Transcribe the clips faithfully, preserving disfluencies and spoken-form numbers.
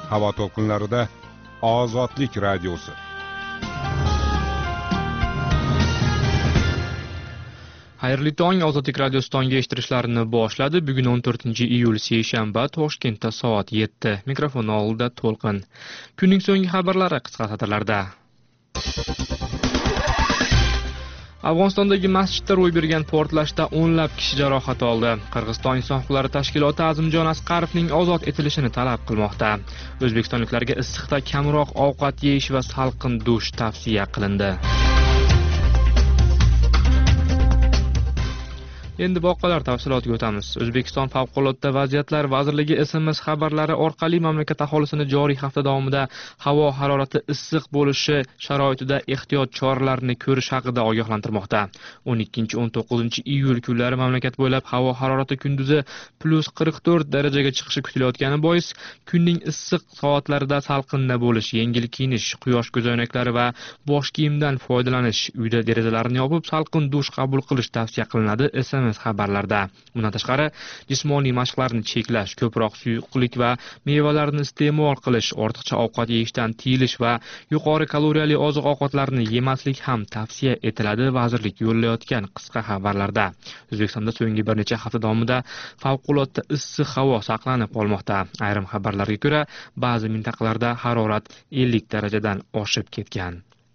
havo to'lqinlarida Ozodlik radiosi. Xayrli tong, Ozodlik radiosi tongi eshittirishlarini boshladi. Bugun o'n to'rtinchi iyul seshanba, Toshkentda soat yetti. Mikrofon oldida To'lqin. Kunning so'nggi xabarlari qisqa satrlarda. Afg'onistondagi masjidda ro'y bergan portlashda o'nlab kishi jarohat oldi. Qirg'iziston inson huquqlari tashkiloti Azimjon Asqarovning ozod etilishini talab qilmoqda. O'zbekistonliklarga issiqda kamroq ovqat yeyish va salqin dush tavsiya qilindi. Endi voqealar tafsilotiga o'tamiz. O'zbekiston Favqulodda vaziyatlar vazirligi S M S xabarlari orqali mamlakat aholisini joriy hafta davomida havo harorati issiq bo'lishi sharoitida ehtiyot choralarini ko'rish haqida ogohlantirmoqda. o'n ikkinchi o'n to'qqizinchi iyul kunlari mamlakat bo'ylab havo harorati kunduzi plus qirq to'rt darajaga chiqishi kutilayotgani bois kunning issiq soatlarida salqinda bo'lish, yengil kiyinish, quyosh ko'zoynaklari va bosh kiyimdan foydalanish, uyda derazalarni yopib salqin dush qabul qilish tavsiya qilinadi. S M S xabarlarda. Bundan tashqari, jismoniy mashqlarni cheklash, ko'proq suyuqlik va mevalarni iste'mol qilish, ortiqcha ovqat yeyishdan tiyilish va yuqori kaloriyali oziq-ovqatlarni yemaslik ham tavsiya etiladi vazirlik yo'llayotgan qisqa xabarlarda. O'zbekistonda so'nggi bir necha hafta davomida favqulodda issiq havo saqlanib qolmoqda. Ayrim xabarlarga ko'ra, ba'zi mintaqalarda harorat ellik darajadan oshib ketgan.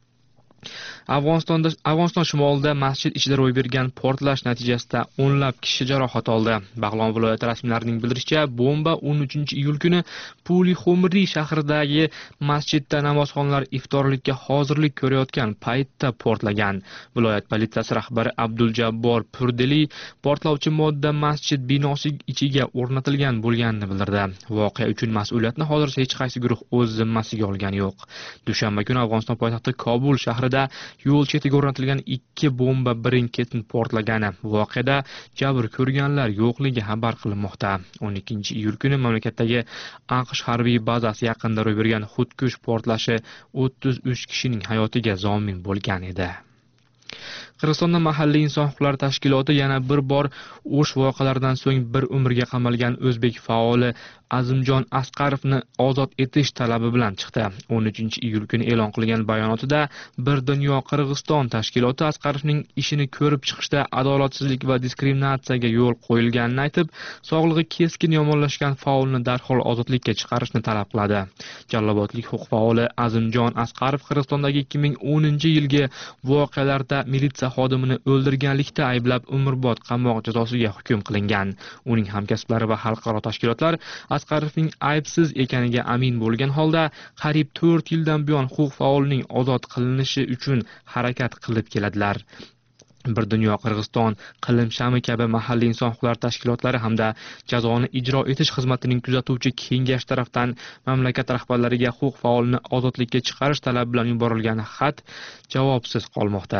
Afg'onistonda Afg'oniston shimolida masjid ichida ro'y bergan portlash natijasida o'nlab kishi jarohat oldi. Bag'lon viloyati rasmiylarining bildirishicha, bomba o'n uchinchi iyul kuni Puli-Xomri shahridagi masjidda namozxonlar iftorlikka hozirlik ko'rayotgan paytda portlagan. Viloyat politsiyasi rahbari Abduljabbor Purdeli portlovchi modda masjid binosi ichiga o'rnatilgan bo'lganini bildirdi. Voqea uchun mas'uliyatni hozircha hech qaysi guruh o'z zimmasiga olgani yo'q. Dushanba kuni Afg'oniston poytaxti Kobul shahrida yo'l chetiga o'rnatilgan ikki bomba birin-ketin portlagani. Voqeada jabr ko'rganlar yo'qligi xabar qilinmoqda. o'n ikkinchi iyul kuni mamlakatdagi AQSh harbiy bazasi yaqinida ro'y bergan xudkush portlashi o'ttiz uch kishining hayotiga zomin bo'lgan edi. Qirg'izistonda mahalliy inson huquqlari tashkiloti yana bir bor o'sh voqealaridan so'ng bir umrga qamalgan o'zbek faoli Azimjon Asqarovni ozod etish talabi bilan chiqdi. o'n uchinchi iyul kuni e'lon qilingan bayonotida Bir dunyo Qirg'iziston tashkiloti Asqarovning ishini ko'rib chiqishda adolatsizlik va diskriminatsiyaga yo'l qo'yilganini aytib, sog'lig'i keskin yomonlashgan faolni darhol ozodlikka chiqarishni talab qiladi. Jallobotlik huquq faoli Azimjon Asqarov Qirg'izistondagi ikki ming o'ninchi yilgi voqealarda militsiya xodimini o'ldirganlikda ayblab umrbod qamoq jazosiga hukm qilingan. Uning hamkasblari va xalqaro tashkilotlar Asqarovning aybsiz ekaniga amin bo'lgan holda qariyb to'rt yildan buyon huquq faolining ozod qilinishi uchun harakat qilib keladilar. Bir dunyo Qirg'iziston, Qilim Shami kabi mahalliy inson huquqlari tashkilotlari hamda jazoni ijro etish xizmatining kuzatuvchi kengash tarafdan mamlakat rahbarlariga huquq faolini ozodlikka chiqarish talabi bilan yuborilgan xat javobsiz qolmoqda.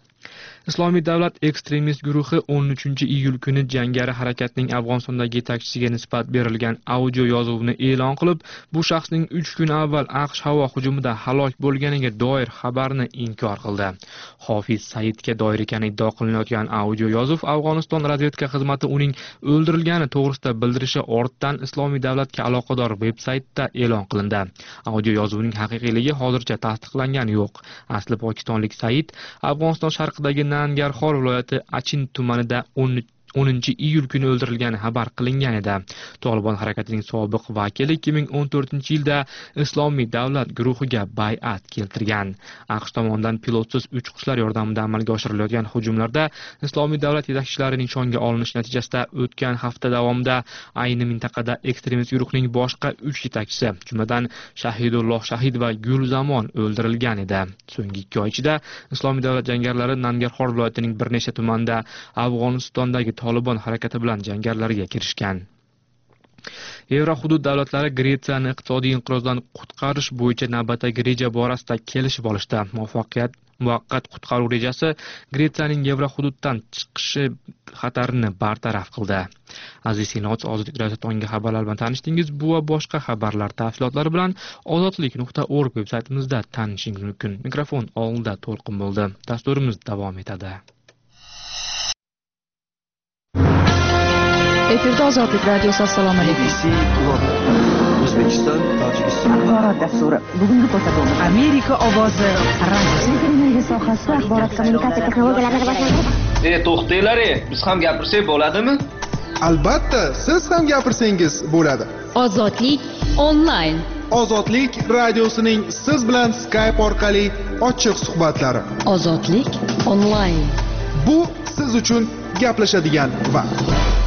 Islomiy davlat ekstremist guruhi o'n uchinchi iyul kuni jangari harakatning Afg'onistondagi yetakchisiga nisbat berilgan audio yozuvni e'lon qilib, bu shaxsning uch kun avval AQSh havo hujumida halok bo'lganiga doir xabarni inkor qildi. Hofiz Saidga doir ekani iddao qilinayotgan audio yozuv Afg'oniston razvedka xizmati uning o'ldirilgani to'g'risida bildirishi ortidan Islomiy davlatga aloqador veb-saytda e'lon qilindi. Audio yozuvning haqiqiyligi hozircha tasdiqlangani yo'q. Asli pokistonlik Said Afg'oniston sharqidagi Nangarxor viloyati Achin tumanida o'ninchi iyul kuni o'ldirilgani xabar qilingan edi. Tolibon harakatining sobiq vakili ikki ming o'n to'rtinchi yilda Islomiy davlat guruhiga bay'at keltirgan. AQSh tomonidan pilotsiz uchqushlar yordamida amalga oshirilayotgan hujumlarda Islomiy davlat yetakchilari nishonga olinish natijasida o'tgan hafta davomida ayni mintaqada ekstremist guruhning boshqa uch yetakchisi, jumladan Shahidulloh Shahid va Gulzamon o'ldirilgan edi. So'nggi ikki oy ichida Islomiy davlat jangarilari Nangarxor viloyatining bir nechta tumanida Afg'onistondagi Tolibon harakati bilan jangarilarga kirishgan. Yevrohudud davlatlari Gretsiyani iqtisodiy inqirozdan qutqarish bo'yicha navbatdagi reja borasida kelishib olishdi. Muvaffaqiyat muvaqqat qutqaruv rejasi Gretsiyaning Yevrohududdan chiqishi xatarini bartaraf qildi. Aziz Senat, Ozodlik radio tongi xabarlar bilan tanishdingiz. Bu va boshqa xabarlar tafsilotlari bilan ozodlik nuqta org veb-saytimizda tanishingiz mumkin. Mikrofon oldida To'lqin bo'ldi. Dasturimiz davom etadi. Efirda Ozodlik radiosi. Assalomu alaykum. O'zbekiston, Tojikiston. Axborot dasturi bugungi ko'rsatuvimiz Amerika ovozi radiosi televideniye sohasida axborot kommunikatsiya texnologiyalari rivojlanadi. E, to'xtanglar, biz ham gapirsak bo'ladimi? Albatta, siz ham gapirsangiz bo'ladi. Ozodlik onlayn. Ozodlik radiosining siz bilan Skype orqali ochiq suhbatlari. Ozodlik onlayn. Bu siz uchun gaplashadigan vaqt.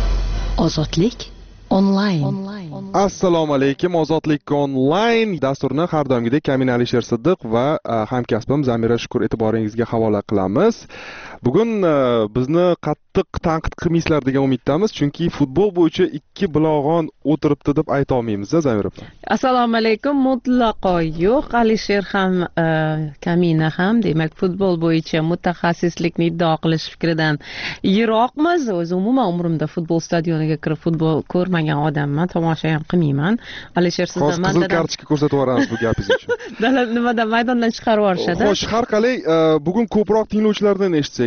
Ozodlik onlayn. Assalomu alaykum. Ozodlik onlayn dasturni har doimgidek Amin Alisher Siddiq va hamkasbim Zamira Shukur e'tiboringizga havola qilamiz. Bugun bizni qattiq tanqid qilmaysizlar degan umiddamiz, chunki futbol bo'yicha ikki bilog'on o'tiribdi deb ayta olmaymiz, Zamira. Assalomu alaykum. Mutlaqo yo'q. Alisher ham, Kamina ham, demak, futbol bo'yicha mutaxassislikni iddao qilish fikridan yiroqmiz. O'zi umuman umrimda futbol stadioniga kirib futbol ko'rmagan odamman, tomosha ham qilmayman. Alisher sizdan manda qizil kartochka ko'rsatib yuboramiz bu gapingiz uchun. Dalal nimada maydondan chiqarib yuborishadi. Xo'sh, har qalay bugun ko'proq tinglovchilardan eshitsak,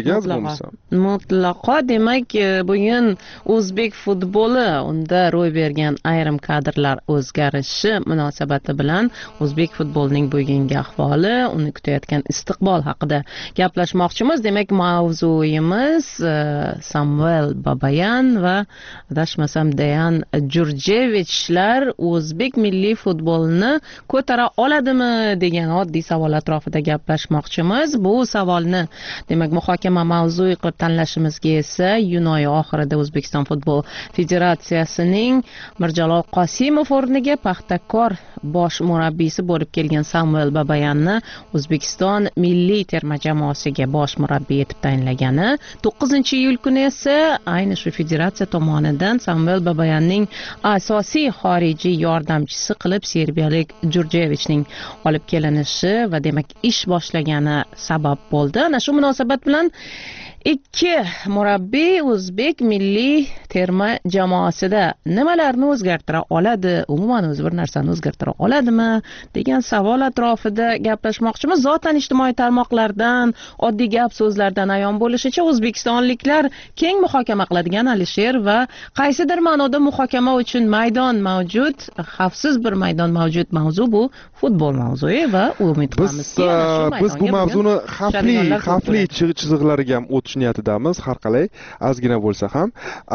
mutlaqo demak, bugun o'zbek futboli, unda ro'y bergan ayrim kadrlar o'zgarishi munosabati bilan o'zbek futbolining bugungi ahvoli, uni kutayotgan istiqbol haqida gaplashmoqchimiz. Demak, mavzuyimiz Samuel Babayan va adashmasam Deyan Jurjevichlar o'zbek milliy futbolini ko'tara oladimi degan oddiy savol atrofida gaplashmoqchimiz. Bu savolni demak muhokama mavzu qilib tanlashimizga esa iyun oyi oxirida O'zbekiston Futbol Federatsiyasining Mirjalol Qosimov o'rniga Paxtakor bosh murabbiysi bo'lib kelgan Samuel Babayanni O'zbekiston milliy terma jamoasiga bosh murabbiy etib tayinlagani, to'qqizinchi iyul kuni esa ayni shu federatsiya tomonidan Samuel Babayanning asosiy xorijiy yordamchisi qilib serbiyalik Jurjevichning olib kelinishi va demak ish boshlagani sabab bo'ldi. Ana shu munosabat bilan ikki murabbiy o'zbek milliy terma jamoasida nimalarni o'zgartira oladi, umuman o'zi bir narsani o'zgartira oladimi degan savol atrofida gaplashmoqchimiz. Zotan ijtimoiy tarmoqlardan, oddiy gap so'zlardan ayon bo'lishicha, o'zbekistonliklar keng muhokama qiladigan Alisher va qaysidir ma'noda muhokama uchun maydon mavjud, xavfsiz bir maydon mavjud mavzu bu futbol mavzusi va umid qilamizki, biz bu mavzuni xavfli xavfli chiziqlariga ham o'tish niyatidamiz, har qalay ozgina bo'lsa ham.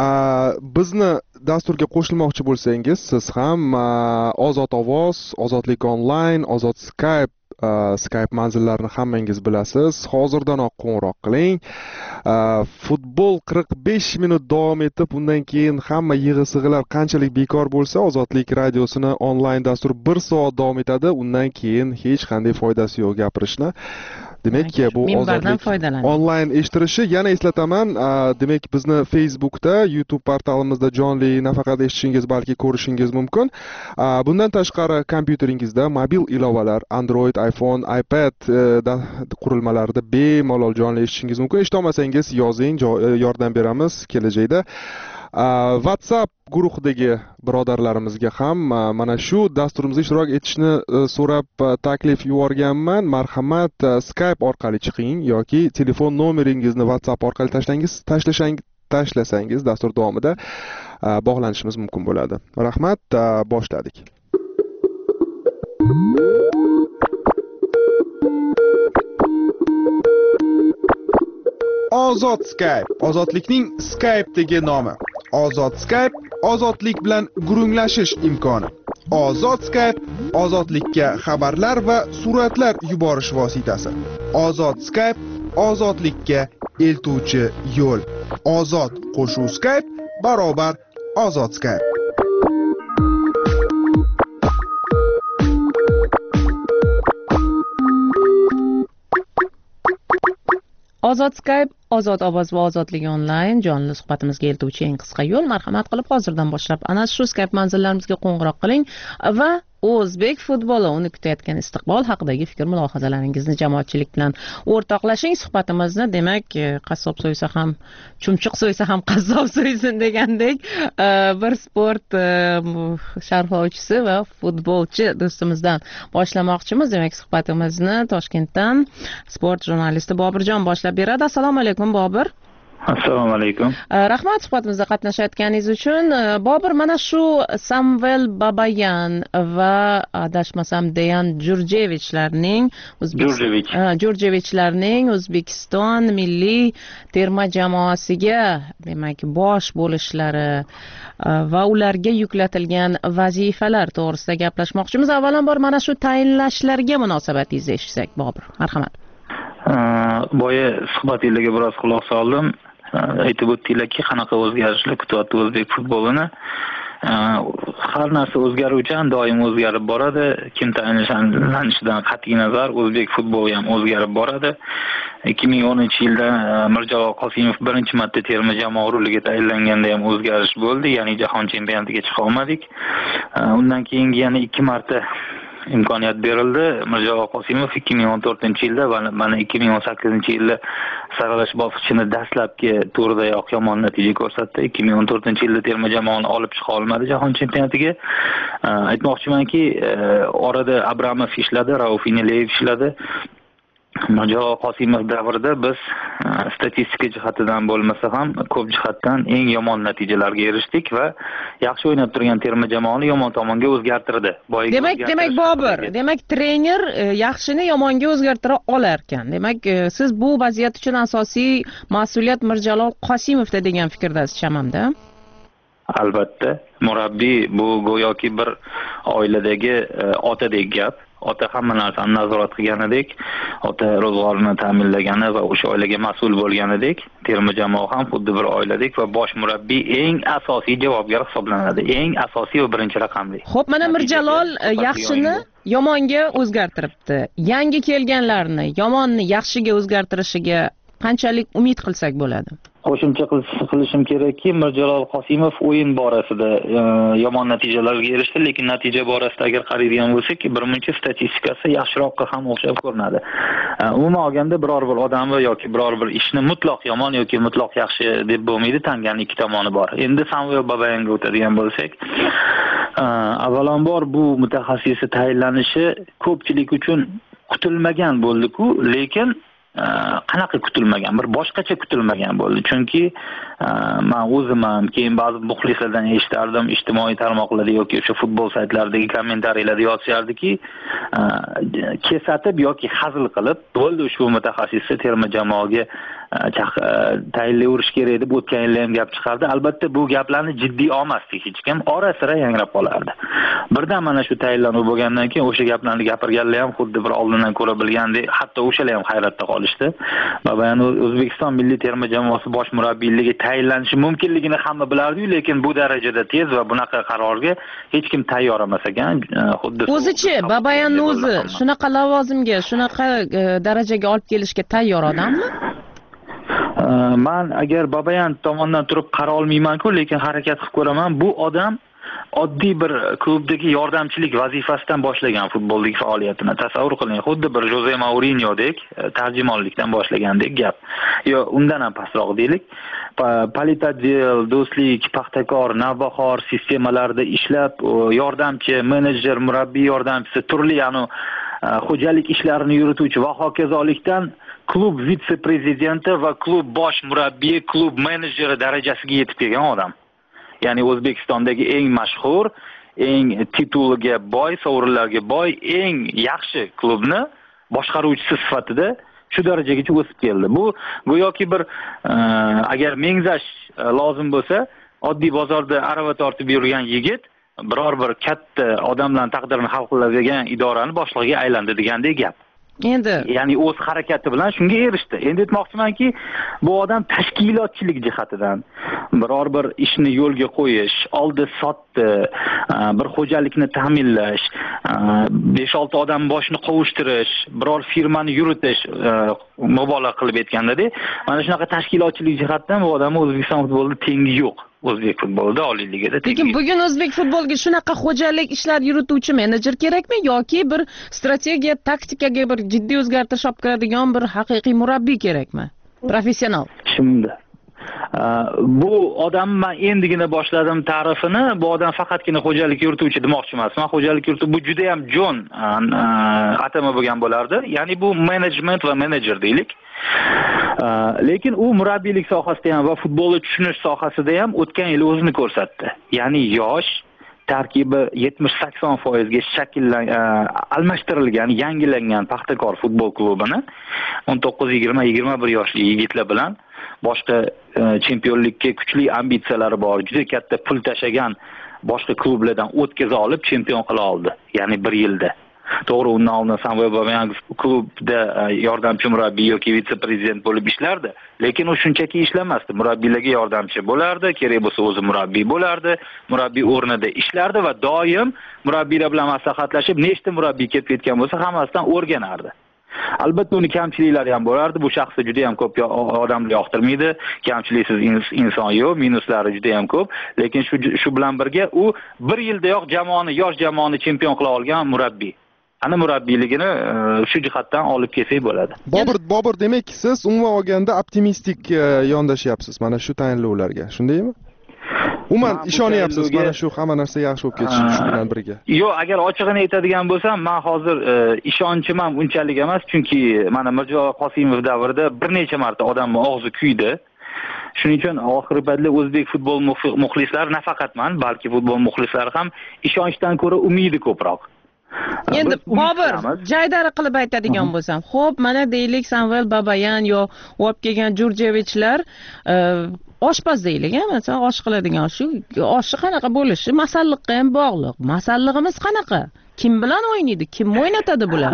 Bizni dasturga qo'shilmoqchi bo'lsangiz, siz ham Ozod ovoz, Ozodlik onlayn, Ozod Skype Skype manzillarini hammangiz bilasiz. Hozirdanoq qo'ng'iroq qiling. Futbol qirq besh minut davom etib, undan keyin hamma yig'i-sig'ilar qanchalik bekor bo'lsa, Ozodlik radiosini onlayn dastur bir soat davom etadi. Undan keyin hech qanday foydasi yo'q gapirishni. Demak, bu Ozodlik onlayn eshittirishi. Yana eslataman, demak, bizni Facebookda, YouTube portalimizda jonli nafaqat eshitishingiz, balki ko'rishingiz mumkin. Bundan tashqari, kompyuteringizda mobil ilovalar, Android, iPhone, iPad qurilmalarida bemalol jonli eshitishingiz mumkin. Eshitolmasangiz yozing, yordam beramiz kelajakda. WhatsApp guruhidagi birodarlarimizga ham mana shu dasturimizda ishtirok etishni so'rab taklif yuborganman. Marhamat, Skype orqali chiqing yoki telefon nomeringizni WhatsApp orqali tashlangiz, tashlasangiz, tashlasangiz dastur davomida bog'lanishimiz mumkin bo'ladi. Rahmat, boshladik. Ozod Skype, ozodlikning Skype'dagi nomi. Ozod Skype, ozodlik bilan gurunglashish imkoni. Ozod Skype, ozodlikka xabarlar va suratlar yuborish vositasi. Ozod Skype, ozodlikka eltuvchi yo'l. Ozod qo'shuv Skype barobar Ozod Skype. Ozod Skype, Ozod ovoz va Ozodlik onlayn jonli suhbatimizga eltuvchi eng qisqa yo'l. Marhamat qilib hozirdan boshlab ana shu Skype manzillarimizga qo'ng'iroq qiling va o'zbek futboli, uni kutayotgan istiqbol haqidagi fikr mulohazalaringizni jamoatchilik bilan o'rtoqlashing. Suhbatimizni demak, qassob so'ysa ham chumchuq so'ysa ham qassob so'ysin degandek bir sport sharhlovchisi va futbolchi do'stimizdan boshlamoqchimiz. Demak, suhbatimizni Toshkentdan sport jurnalisti Bobirjon boshlab beradi. Assalomu alaykum Bobir. Assalomu alaykum. Rahmat suhbatimizda qatnashayotganingiz uchun. Bobur, mana shu Samvel Babayan va adashmasam Deyan Jurjevichlarning Jurjevich Jurjevichlarning O'zbekiston milliy terma jamoasiga, demak, bosh bo'lishlari va ularga yuklatilgan vazifalar to'g'risida gaplashmoqchimiz. Avvalambor mana shu tayinlashlarga munosabatingizni eshitsak, Bobur. Marhamat. Boya suhbatingizga biroz quloq soldim. Aytib o'tdinglarki, qanaqa o'zgarishlar kutyapti o'zbek futbolini. Har narsa o'zgaruvchan, doim o'zgarib boradi. Kim tayinlanishidan qat'iy nazar o'zbek futboli ham o'zgarib boradi. ikki ming o'ninchi yilda Mirjalol Qosimov birinchi marta terma jamoa ruliga tayinlanganda ham o'zgarish bo'ldi, ya'ni jahon chempionatiga chiqa olmadik. Undan keyin yana ikki marta imkoniyat berildi. Mirjalol Qosimov ikki ming o'n to'rtinchi yilda va mana ikki ming o'n sakkizinchi yilda saralash bosqichini dastlabki turdayoq yomon natija ko'rsatdi. ikki ming o'n to'rtinchi yilda terma jamoani olib chiqa olmadi jahon chempionatiga. Aytmoqchimanki, orada Abramov ishladi, Rauf Ineleyev ishladi. Mirjalol Qosimov davrida biz statistika jihatidan bo'lmasa ham ko'p jihatdan eng yomon natijalarga erishdik va yaxshi o'ynab turgan terma jamoani yomon tomonga o'zgartirdi. Demak, demak Bobur, demak trener yaxshini yomonga o'zgartira olar ekan. Demak, siz bu vaziyat uchun asosiy mas'uliyat Mirjalol Qosimovda degan fikrdasiz, chamamda? Albatta, murabbiy bu go'yoki bir oiladagi otadek gap. Ota hamma narsani nazorat qilganidek, ota ro'zg'orini ta'minlagani va o'sha oilaga mas'ul bo'lganidek, terma jamoa ham xuddi bir oiladek va bosh murabbiy eng asosiy javobgar hisoblanadi. Eng asosiy va birinchi raqamli. Xo'p, mana Mirjalol yaxshini yomonga o'zgartiribdi. Yangi kelganlarni yomonni yaxshiga o'zgartirishiga qanchalik umid qilsak bo'ladi? Qo'shimcha qilishim kerakki, Mirjalol Qosimov o'yin borasida yomon natijalarga erishdi, lekin natija borasida agar qaraydigan bo'lsak, birmuncha statistikasi yaxshiroqqa ham o'xshab ko'rinadi. Umuman olganda biror bir odamni yoki biror bir ishni mutlaq yomon yoki mutlaq yaxshi deb bo'lmaydi, tanganing ikki tomoni bor. Endi Samvel Babayanga o'tadigan bo'lsak, avvalambor bu mutaxassisni tayinlanishi ko'pchilik uchun kutilmagan bo'ldi-ku, lekin qanaqa kutilmagan, bir boshqacha kutilmagan bo'ldi. Chunki men o'zim ham keyin ba'zi muxlislardan eshitardim, ijtimoiy tarmoqlarda yoki o'sha futbol saytlaridagi kommentariyalarda yozishardiki, kesatib yoki hazil qilib, bo'ldi ushbu mutaxassisni terma jamoaga tayinlayverish kerak deb o'tgan yilda ham gap chiqardi. Albatta bu gaplarni jiddiy olmasdi hech kim, ora-sira yangrab qolardi. Birdan mana shu tayinlanib bo'lgandan keyin o'sha gaplarni gapirganlar ham xuddi bir oldindan ko'ra bilgandek, hatto o'shalar ham hayratda qolishdi. Babayan O'zbekiston milliy terma jamoasi bosh murabbiyligiga tayinlanishi mumkinligini hamma bilardi-yu, lekin bu darajada tez va bunaqa qarorga hech kim tayyor emas ekan. Xuddi o'zichi Babayanning o'zi shunaqa lavozimga, shunaqa darajaga olib kelishga tayyor odammi? Man agar Babayan tomonidan turib qara olmayman-ku, lekin harakat qilib ko'raman. Bu odam oddiy bir klubdagi yordamchilik vazifasidan boshlagan futboldagi faoliyatini. Tasavvur qiling, xuddi bir Jose Mourinhodek tarjimonlikdan boshlagandek gap. Yo, undan ham pastroq deylik. Politotdel, do'stlik, Paxtakor, Navbahor sistemalarida ishlab, yordamchi, menejer, murabbiy yordamchisi, turli yani xo'jalik ishlarini yurituvchi va hokazolikdan klub vitse-prezidenti va klub bosh murabbiyi, klub menejeri darajasiga yetib kelgan odam. Ya'ni O'zbekistondagi eng mashhur, eng tituliga boy, sovrinlarga boy, eng yaxshi klubni boshqaruvchisi sifatida shu darajagacha o'sib keldi. Bu go'yoki bir agar mengzash lozim bo'lsa, oddiy bozorda arava tortib yurgan yigit biror bir katta odamlarning taqdirini hal qiladigan idorani boshlig'iga aylandi degandek gap. Endi, ya'ni o'z harakati bilan shunga erishdi. Endi aytmoqchimanki, bu odam tashkilotchilik jihatidan biror bir ishni yo'lga qo'yish, oldi sotdi, bir xo'jalikni ta'minlash, besh olti odam boshini qovushtirish, biror firmani yuritish, mubolag'a qilib aytganda-da, mana shunaqa tashkilotchilik jihatdan bu odamning O'zbekiston futbolida tengi yo'q. O'zbek futbolida oliy ligada. Lekin bugun o'zbek futboliga shunaqa xo'jalik ishlar yurituvchi menejer kerakmi yoki bir strategiya, taktikaga bir jiddiy o'zgartirish olib kiradigan bir haqiqiy murabbiy kerakmi? Professional. Shunda bu odam men endigina boshladim ta'rifini. Bu odam faqatgina xo'jalik yurituvchi demoqchi emasman. Xo'jalik yurituvchi bu juda ham jon atama bo'lgan bo'lardi. Ya'ni bu management va menejer deylik. lekin u murabbiylik sohasida ham va futbolni tushunish sohasida ham o'tgan yil o'zini ko'rsatdi. Ya'ni yosh tarkibi yetmish sakson foizga shakllan almashtirilgan, yangilangan Paxtakor futbol klubini o'n to'qqiz yigirma yigirma bir yoshli yigitlar bilan boshqa chempionlikka kuchli ambitsiyalari bor, juda katta pul tashagan boshqa klublardan o'tkaza olib chempion qila oldi. Ya'ni bir yilda. To'g'ri, undan oldin Samuel Babayan klubda yordamchi murabbiy yoki vitse-prezident bo'lib ishlardi, lekin u shunchaki ishlamasdi. Murabbiylarga yordamchi bo'lardi, kerak bo'lsa o'zi murabbiy bo'lardi, murabbiy o'rnida ishlardi va doim murabbiylar bilan maslahatlashib, nechta murabbiy kelib ketgan bo'lsa, hammasidan o'rganardi. Albatta uni kamchiliklari ham bo'lardi. Bu shaxsni juda ham ko'p odamlar yoqtirmaydi. Kamchiliksiz inson yo'q, minuslari juda ham ko'p. Lekin shu shu bilan birga u bir yildayoq jamoani, yosh jamoani chempion qila olgan murabbiy. Ana murabbiyligini shu jihatdan olib kelsak bo'ladi. Bobur, Bobur, demak siz umuman olganda optimistik yondashyapsiz mana shu tayinlovlarga, shundaymi? Umuman ishonyapsiz mana shu hamma narsa yaxshi bo'lib ketishi bilan birga. Yo'q, agar ochig'ini aytadigan bo'lsam, men hozir ishonchim ham unchalik emas, chunki mana Mirjo Qosimov davrida bir necha marta odamning og'zi kuydi. Shuning uchun oxirgi paytda o'zbek futbol muxlislari, nafaqat men, balki futbol muxlislari ham ishonchdan ko'ra umidi ko'proq. Endi Bobur jaydari qilib aytadigan bo'lsam, xo'p, mana deylik Samuel Babayan yo olib kelgan Jurjevichlar oshpaz deylik, masalan, osh qiladigan shu oshi qanaqa bo'lishi masalliqqa ham bog'liq. Masallig'imiz qanaqa? Kim bilan o'ynaydi? Kim o'ynatadi bular?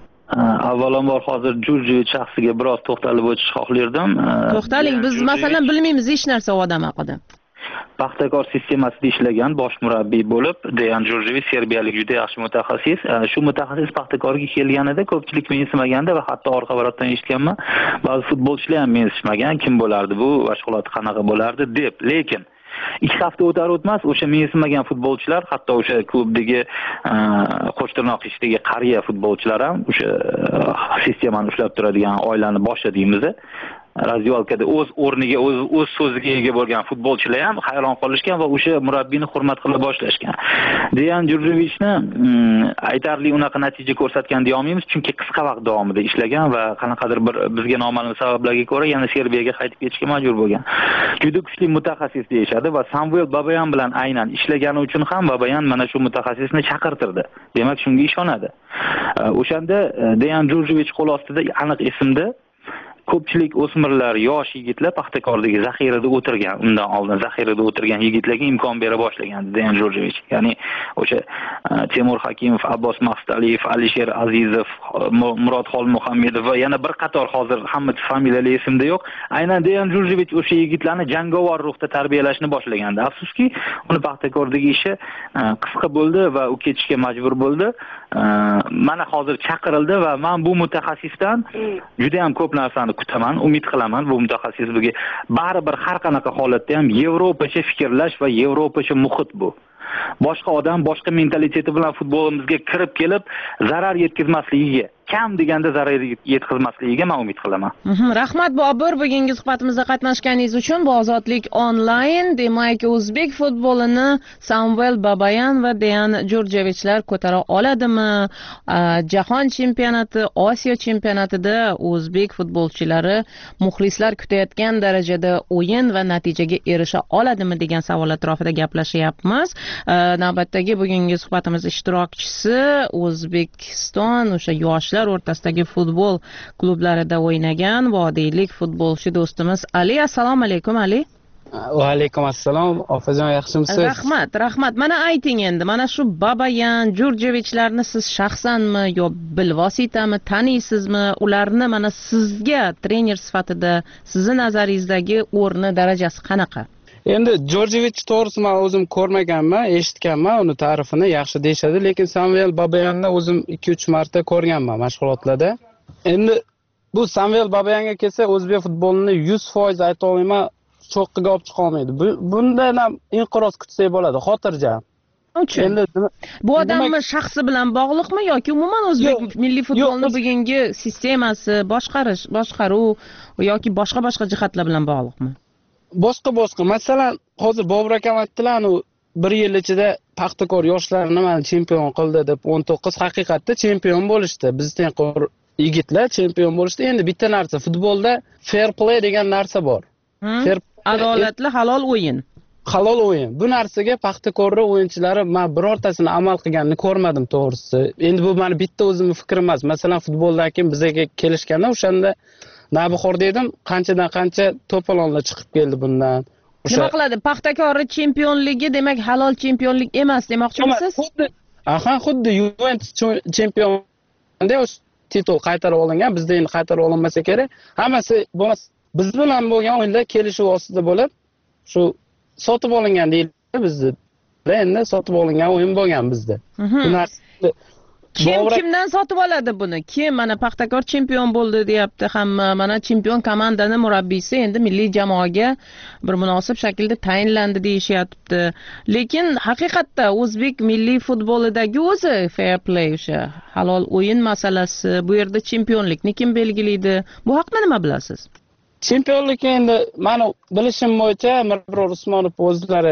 Avvalambor hozir Jurjevich shaxsiga biroz to'xtalib o'tish xohlardim. To'xtaling, biz masalan bilmaymiz hech narsa u odam haqida. Paxtakor sistemasida ishlagan bosh murabbiy bo'lib, Dejan Jurjevich serbiyalik juda yaxshi mutaxassis. Shu mutaxassis Paxtakorga kelganida ko'pchilik mensimaganda va hatto orqa varotdan eshitganman. Ba'zi futbolchilar ham mensishmagan, kim bo'lardi bu, mashg'ulot qanaqa bo'lardi deb. Lekin ikki hafta o'tar o'tmas o'sha mensimagan futbolchilar, hatto o'sha klubdagi qo'shtirnoq ishdagi qariya futbolchilar ham o'sha sistemani ushlab turadigan oilani boshi deymiz, raziyolkada o'z o'rniga, o'z o'z so'ziga ega bo'lgan futbolchilar ham hayron qolishgan va o'sha murabbiyni hurmat qila boshlashgan. Dejan Jurjevichni aytarli unaqa natija ko'rsatgan deya olmaymiz, chunki qisqa vaqt davomida ishlagan va qanaqadir bir bizga noma'lum sabablarga ko'ra yana Serbiyaga qaytib ketishga majbur bo'lgan. Juda kuchli mutaxassis deyshadi va Samuel Babayan bilan aynan ishlagani uchun ham Babayan mana shu mutaxassisni chaqirtirdi. Demak, shunga ishonadi. O'shanda Dejan Jurjevich qo'l ostida aniq esimda ko'pchilik o'smirlar, yosh yigitlar Paxtakordagi zaxirada o'tirgan, undan oldin zaxirada o'tirgan yigitlarga imkon bera boshlagan Dejan Jurjevich. Ya'ni o'sha Temur Hakimov, Abbos Maqstaliyev, Alisher Azizov, Murod Xolmuhammedov va yana bir qator hozir hamma familiyalar esimda yo'q. Aynan Dejan Jurjevich o'sha yigitlarni jangovar ruhda tarbiyalashni boshlagandi. Afsuski, uni Paxtakordagi ishi qisqa bo'ldi va u ketishga majbur bo'ldi. Mana hozir chaqirildi va men bu mutaxassisdan juda ham ko'p narsani kutaman, umid qilaman. Bu mutaxassis bizga baribir har qanaqa holatda ham yevropacha fikrlash va yevropacha muhit bu. Boshqa odam boshqa mentaliteti bilan futbolimizga kirib kelib zarar yetkazmasligiga, kam deganda zarar yetkazmasligiga men umid qilaman. Rahmat Bobur, bugungi suhbatimizda qatnashganingiz uchun. Bu Ozodlik onlayn, demak, o'zbek futbolini Samuel Babayan va Dejan Jurjevichlar ko'tara oladimi? Jahon chempionati, Osiyo chempionatida o'zbek futbolchilari muxlislar kutayotgan darajada o'yin va natijaga erisha oladimi degan savol atrofida gaplashyapmiz. Navbatdagi bugungi suhbatimiz ishtirokchisi O'zbekiston o'sha yoshlar o'rtasidagi futbol klublarida o'ynagan vodiylik futbolchi do'stimiz Ali. Assalomu alaykum Ali. Va alaykum assalom. Ofajon, yaxshimisiz? Rahmat, rahmat. Mana ayting endi, mana shu Babayan, Jurjevichlarni siz shaxsanmi yo bilvositami taniysizmi? Ularni mana sizga trener sifatida sizning nazaringizdagi o'rni, darajasi qanaqa? Endi Jurjevich to'g'risi men o'zim ko'rmaganman, eshitganman, uni ta'rifini yaxshi deyshadi, lekin Samuel Babayanni o'zim ikki uch marta ko'rganman mashg'ulotlarda. Endi bu Samuel Babayanga kelsa, o'zbek futbolini yuz foiz ayta olmayman, cho'qqiga olib chiqa olmaydi. Bundan ham inqiroz kutsak bo'ladi, xotirjam. Endi bu odamning shaxsi bilan bog'liqmi yoki umuman o'zbek milliy futbolini bugungi sistemasi, boshqarish, boshqaruv yoki boshqa-boshqa jihatlar bilan bog'liqmi? Boshqa boshqa. Masalan, hozir Bobur akam aytdilar, u bir yil ichida Paxtakor yoshlarini mana chempion qildi deb o'n to'qqiz haqiqatda chempion bo'lishdi. Biz tengqur yigitlar chempion bo'lishdi. Endi bitta narsa, futbolda fair play degan narsa bor. Fair adolatli halol o'yin. Halol o'yin. Bu narsaga Paxtakorni o'yinchilari men birortasini amal qilganini ko'rmadim to'g'risi. Endi bu meni bitta o'zimning fikrim emas. Masalan, futboldan keyin bizga kelishganda o'shanda Nabixor dedim, qanchadan qancha to'polonlar chiqib keldi bundan. Nima qiladi? Paxtakorni chempionligi demak halol chempionlik emas demoqchimisiz? Xuddi, aha, xuddi Juventus chempionda o'sha titul qaytarib olingan, bizda endi qaytarib olinmasa kerak. Hammasi bo'lmas. Biz bilan bo'lgan o'yinlar kelishuv ostida bo'lib, shu sotib olingan deyiladi bizda. Endi sotib olingan o'yin bo'lgan bizda. Bu narsa kim kimdan sotib oladi buni? Kim mana Paxtakor chempion bo'ldi deyapti hamma. Mana chempion komandani murabbiysi endi milliy jamoaga bir munosib shaklda tayinlandi deyishyapti. Lekin haqiqatda o'zbek milliy futbolidagi o'zi fair play o'sha halol o'yin masalasi, bu yerda chempionlikni kim belgilaydi? Bu haqida nima bilasiz? Chempionlik endi meni bilishim bo'yicha Mirabror Usmonov o'zlari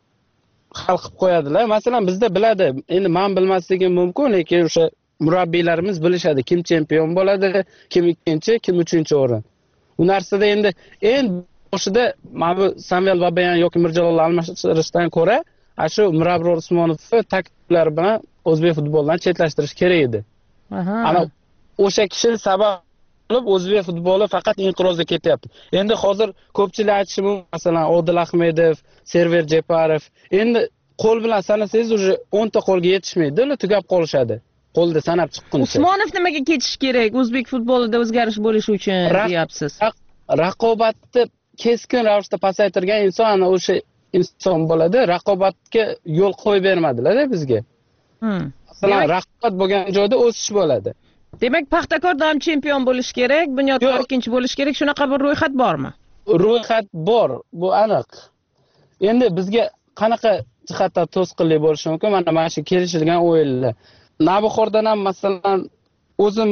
hal qilib qo'yadilar. Masalan, bizda biladi. Endi men bilmasligim mumkin, lekin o'sha murabbiylarimiz bilishadi kim chempion bo'ladi, kim ikkinchi, kim uchinchi o'rin. Bu narsada endi eng boshida mana bu Samvel Babayan yoki Mirjalol almashtirishdan ko'ra, shu Mirabror Usmonovni takliflari bilan o'zbek futbolidan chetlashtirish kerak edi. Aha. Ana o'sha kishi sabab bo'lib o'zbek futboli faqat inqirozga ketyapti. Endi hozir ko'pchilik aytishi mumkin, masalan, Odil Ahmedov, Server Jeparov, endi qo'l bilan sanasangiz уже o'n ta qo'lga yetishmaydi, ular tugab qolishadi. Qo'lda sanab chiqquncha. Usmonov nimaga ketish kerak? O'zbek futbolida o'zgarish bo'lishi uchun deyapsiz. Raqobatni keskin ravishda pasaytirgan inson ana o'sha inson bo'ladi. Raqobatga yo'l qo'yib bermadilar-da bizga. Masalan, raqobat bo'lgan joyda o'sish bo'ladi. Demak, Paxtakor doim chempion bo'lish kerak, Bunyodkor ikkinchi bo'lish kerak. Shunaqa bir ro'yxat bormi? Ro'yxat bor, bu aniq. Endi bizga qanaqa jihatdan to'sqinlik bo'lishi mumkin? Mana mana shu kelishilgan o'yinlar. Nabixordan ham masalan o'zim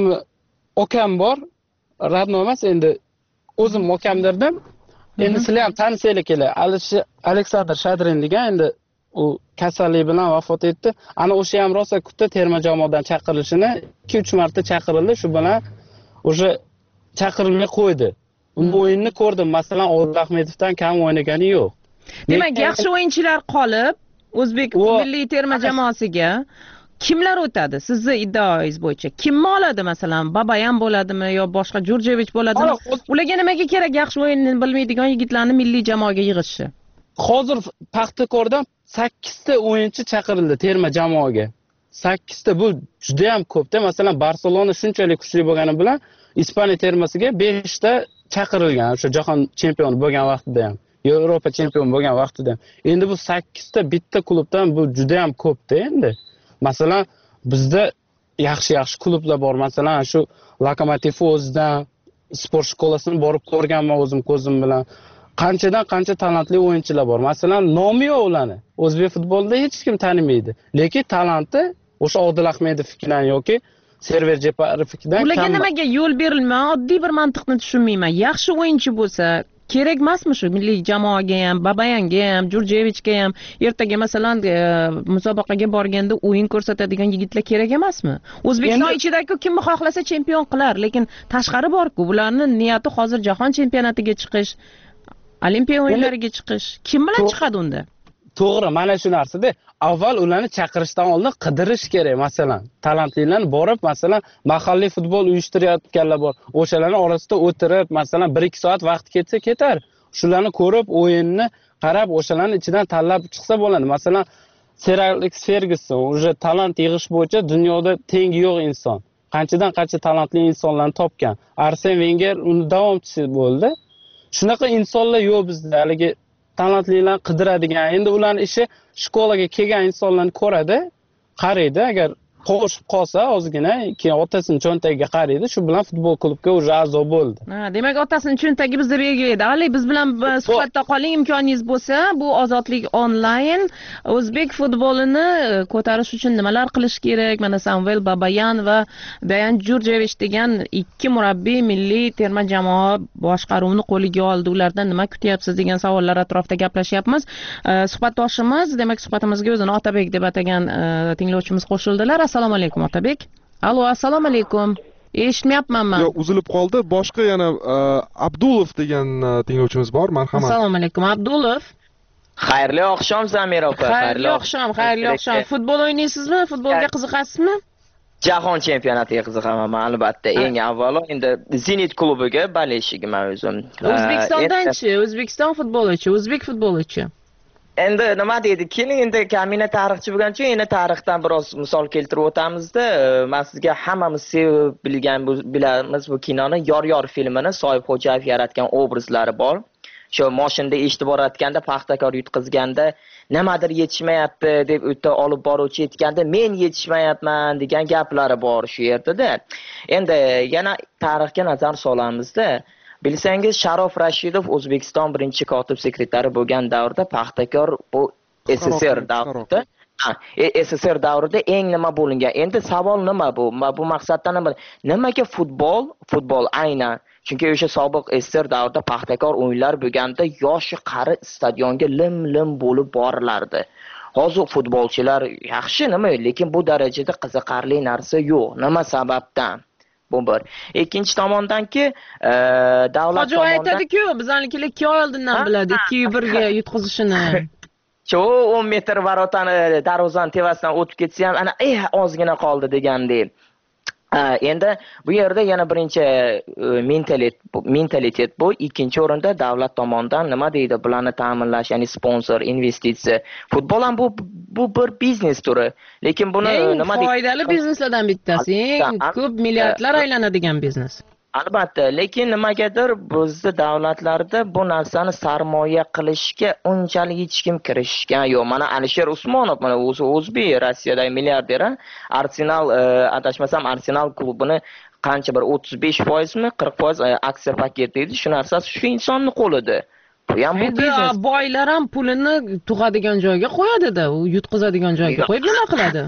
okam bor, radno emas, endi o'zim okamdirdim. Endi sizlar ham tanisanglar kerak. Aleksandr Shadrin degan endi u kasallik bilan vafot etdi. Ana o'sha ham rosa kutdi terma jamoadan chaqirilishini, ikki uch marta chaqirildi, shu bilan o'sha chaqirilmay qo'ydi. Uni o'yinni ko'rdim. Masalan, Odil Ahmedovdan kam o'ynagani yo'q. Demak, yaxshi o'yinchilar qolib, o'zbek milliy terma jamoasiga kimlar o'tadi? Sizning iddaoingiz bo'yicha kimni oladi masalan? Babayan bo'ladimi yo boshqa Jurjevich bo'ladimi? Ularga nimaga kerak yaxshi o'yinni bilmaydigan yigitlarni milliy jamoaga yig'ishi? Hozir Paxtakordan sakkiz ta o'yinchi chaqirildi terma jamoaga. sakkiz ta bu juda ham ko'p-da. Masalan, Barselona shunchalik kuchli bo'lgani bilan Ispaniya termasiga besh ta chaqirilgan, o'sha jahon chempioni bo'lgan vaqtida ham, Yevropa chempioni bo'lgan vaqtida ham. Endi bu sakkiz ta bitta klubdan bu juda ham ko'p-da endi. Masalan, bizda yaxshi-yaxshi klublar bor. Masalan, shu Lokomotiv o'zidan sport shkolasini borib ko'rganman o'zim ko'zim bilan. Qanchadan qancha talantli o'yinchilar bor. Masalan, nomi yo'q ularni. O'zbek futbolida hech kim tanimaydi. Lekin talanti o'sha Odil Ahmedovdan yoki Server Jeparovdan. Ularga nimaga yo'l berilmaydi? Oddiy bir mantiqni tushunmayman. Yaxshi o'yinchi bo'lsa, kerak emasmi shu milliy jamoaga ham, Babayanga ham, Jurjevichga ham, ertaga masalan musobaqaga borganda o'yin ko'rsatadigan yigitlar kerak emasmi? O'zbekiston ichidagi kimni xohlasa chempion qilar, lekin tashqari bor-ku, ularning niyati hozir jahon chempionatiga chiqish, Olimpiya o'yinlariga chiqish. Kim bilan chiqadi unda? To'g'ri, mana shu narsada avval ularni chaqirishdan oldin qidirish kerak. Masalan, talantlilarni borib, masalan, mahalliy futbol uyushtirayotganlar bor. O'shalarning orasida o'tirib, masalan, bir ikki soat vaqt ketsa ketar. Shularni ko'rib, o'yinni qarab, o'shalarning ichidan tanlab chiqsa bo'ladi. Masalan, Sir Alex Ferguson o'sha talant yig'ish bo'yicha dunyoda tengi yo'q inson. Qanchadan qancha talantli insonlarni topgan. Arsen Wenger uni davomchisi bo'ldi. Shunaqa insonlar yo'q bizda, haligi talantlilarni qidiradigan. Endi ularning ishi shkolaga kelgan insonlarni ko'radi, qaraydi, agar qo'shib qolsa ozgina, keyin otasining cho'ntagiga qaraydi, shu bilan futbol klubiga o'zi a'zo bo'ldi. Ha, demak otasining cho'ntagi bizda belgilaydi. Ali, biz bilan suhbatda qoling, imkoningiz bo'lsa, bu Ozodlik onlayn o'zbek futbolini ko'tarish uchun nimalar qilish kerak? Mana Samvel Babayan va Dayan Jurjevich degan ikki murabbiy milliy terma jamoa boshqaruvini qo'liga oldi. Ulardan nima kutyapsiz degan savollar atrofida gaplashyapmiz. Suhbatdoshimiz, demak suhbatimizga o'zini Otabek deb atagan tinglovchimiz qo'shildilar. Assalomu alaykum Otabek. Allo, assalomu alaykum. eshitmayapman men. Yo'q, uzilib qoldi. Boshqa yana Abdulov degan tinglovchimiz bor. Marhamat. Assalomu alaykum, Abdulov. Xayrli oqshom Zamir opa. Xayrli oqshom, xayrli oqshom. Futbol o'ynaysizmi? Futbolga qiziqasizmi? Jahon chempionatiga qiziqaman albatta. Eng avvalo endi Zenit klubiga baleshigiman o'zim. O'zbekistondan-chi? O'zbekiston futbolichi, o'zbek futbolichi. Endi nima deydi? Keling endi kamina tarixchi bo'lgancha endi tarixdan biroz misol keltirib o'tamizda. Men sizga hammamiz sevib bilgan bilamiz bu kinoni Yor-yor filmini Soyibxo'jayev yaratgan obrazlari bor. Shu mashinada eshitib borayotganda Paxtakor yutqizganda nimadir yetishmayapti deb o'tda olib boruvchi aytganda men yetishmayapman degan gaplari bor shu yerda-da. Endi yana tarixga nazar solamizda. Bilsangiz Sharof Rashidov O'zbekiston birinchi kotib sekretari bo'lgan davrda Paxtakor bu S S R davrida S S R davrida eng nima bo'lingan. Endi savol nima bu? Bu maqsaddan nima? Nimaga futbol? Futbol aynan chunki o'sha sobiq S S R davrida Paxtakor o'yinlar bo'lganda yoshi qari stadionga lim-lim bo'lib borilardi. Hozir futbolchilar yaxshi nima, lekin bu darajada qiziqarli narsa yo'q. Nima sababdan? Bu bir. Ikkinchi tomondanki, davlat tomonidan Hoji aytadi-ku, bizanikilar ikki oy oldindan biladi, ikki bir ga yutqizishini. Shu o'n metr varotani darvozani tevasidan o'tib ketsa ham ana eh ozgina qoldi degandek. Endi bu yerda yana birinchi mentalitet mentalitet bu, ikkinchi o'rinda davlat tomonidan nima deydi, bularni ta'minlash, ya'ni sponsor, investitsiya. Futbol ham bu bu bir biznes turi. Lekin buni nima deydi? Foydali bizneslardan bittasi, eng ko'p milliardlar aylanadigan biznes. Albatta, lekin nimagadir bizning davlatlarda bu narsani sarmoya qilishga unchalik hech kim kirishgan yo'q. Mana Alisher Usmonov, mana o'zi o'zbek Rossiyadagi milliarder, Arsenal adashmasam Arsenal klubini qancha bir o'ttiz besh foizmi, qirq foiz aksiya paketi edi. Shu narsasi shu insonning qo'lida. Bu ham bu biznes. Boylar ham pulini tug'adigan joyga qo'yadi-da, u yutqizadigan joyga qo'yib nima qiladi?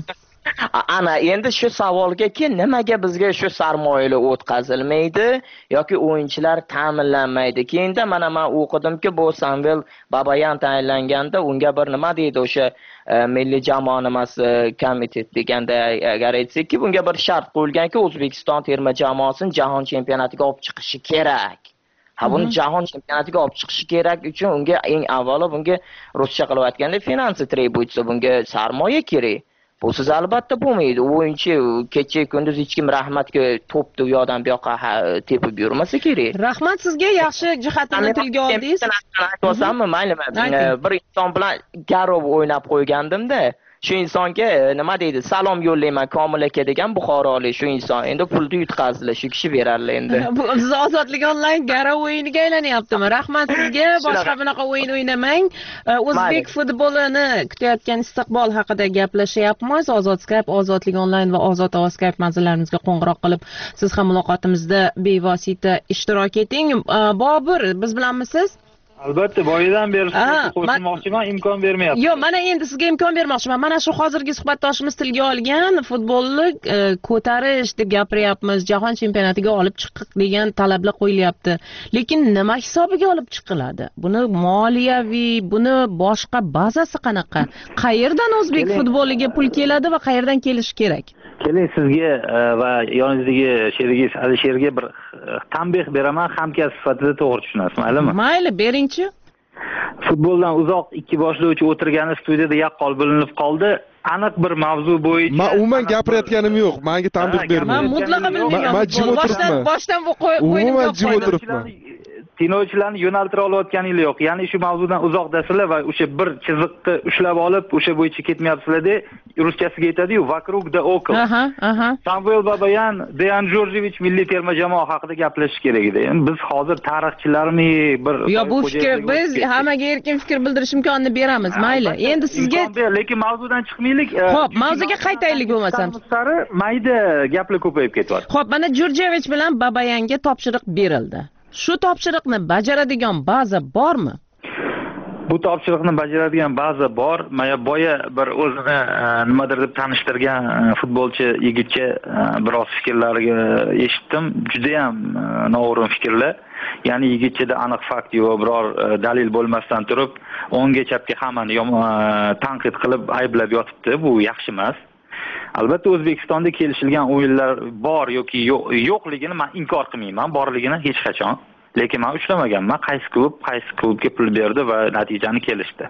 Ana endi shu savolga-ki, nimaga bizga shu sarmoyalar o'tkazilmaydi yoki o'yinchilar ta'minlanmaydi? Keyinda mana men o'qidimki, bu Samvel Babayan tayinlanganda unga bir nima deydi, o'sha milliy jamoa nimasi komitet deganda agar aytsakki, bunga bir shart qo'yilganki, O'zbekiston terma jamoasini jahon chempionatiga olib chiqishi kerak. Ha, buni jahon chempionatiga olib chiqishi kerak uchun unga eng avvalo bunga ruscha qilib aytganda finansiy требуется, bunga sarmoya kerak. Bu siz albatta bo'lmaydi. O'yinchi kecha kunduz hech kim rahmatga to'pni u yoqdan bu yoqqa tepib yurmasa kerak. Rahmat sizga, yaxshi jihatini tilga oldingiz. Aytmosammi, maylimi? Bir inson bilan garov o'ynab qo'ygandim-da. Shu insonga nima deydi? Salom yo'llayman Komil aka degan buxorolik shu inson. Endi pulni yutqazdilar, shu kishi berarlar endi. Bu ozodlik onlayn garov o'yiniga aylanyaptimi? Rahmat sizga. Boshqa bunaqa o'yin o'ynamang. O'zbek futbolini kutayotgan istiqbol haqida gaplashyapmiz. Ozod Skype, Ozodlik onlayn va Ozod ovoz Skype manzillarimizga qo'ng'iroq qilib, siz ham muloqotimizda bevosita ishtirok eting. Bobur, biz bilanmisiz? Albatta, boyidan beri qo'shilmoqchiman, imkon bermayapti. Yo'q, mana endi sizga imkon bermoqchiman. Mana shu hozirgi suhbatdoshimiz tilga olgan futbolni ko'tarish deb gapiryapmiz, jahon chempionatiga olib chiqiq degan talablar qo'yilyapti. Lekin nima hisobiga olib chiqiladi? Buni moliyaviy, buni boshqa bazasi qanaqa? Qayerdan o'zbek futboliga pul keladi va qayerdan kelishi kerak? Keling sizga va yoningizdagi sherigingiz Alisherga bir tanbeh beraman, hamkasb sifatida to'g'ri tushunasiz, maylimi? Mayli, beringchi. Futboldan uzoq ikki boshlovchi o'tirgani studiyada yaqqol bilinib qoldi. Aniq bir mavzu bo'yicha men umuman gapirayotganim yo'q. Menga tanbeh bermang. Men mutlaqo bilmayman. Men jim o'tiribman. Boshdan bu qo'yib umuman jim o'tiribman. Tinglovchilarni yo'naltira olayotganingiz yo'q. Ya'ni shu mavzudan uzoqdasizlar va o'sha bir chiziqni ushlab olib, o'sha bo'yicha ketmayapsizlar-da. Ruschasiga aytadi-yu, "Вокруг да около". Aha, aha. Samvel Babayan, Dejan Jorjevich milliy terma jamoa haqida gaplashish kerak edi. Endi biz hozir tarixchilarmi bir Yo, bu fikr biz hammaga erkin fikr bildirish imkonini beramiz, mayli. Endi sizga lekin mavzudan chiqmaylik. Xo'p, mavzuga qaytaylik bo'lmasam. Sari mayda gaplar ko'payib ketyapti. Xo'p, mana Jorjevich bilan Babayanga topshiriq berildi. Shu topshiriqni bajaradigan baza bormi? Bu topshiriqni bajaradigan baza bor. Mana boya bir o'zini nimadir deb tanishtirgan futbolchi yigitcha biroz fikrlariga eshitdim. Juda ham noo'rin fikrlar. Ya'ni yigitchada aniq fakt yo'q, biror dalil bo'lmasdan turib, o'ngga chapga hammani tanqid qilib ayblab yotibdi. Bu yaxshi emas. Albatta O'zbekistonda kelishilgan o'yinlar bor yoki yo'qligini men inkor qilmayman, borligini hech qachon. Lekin men ushlamaganman, qaysi klub qaysi klubga pul berdi va natijani kelishdi.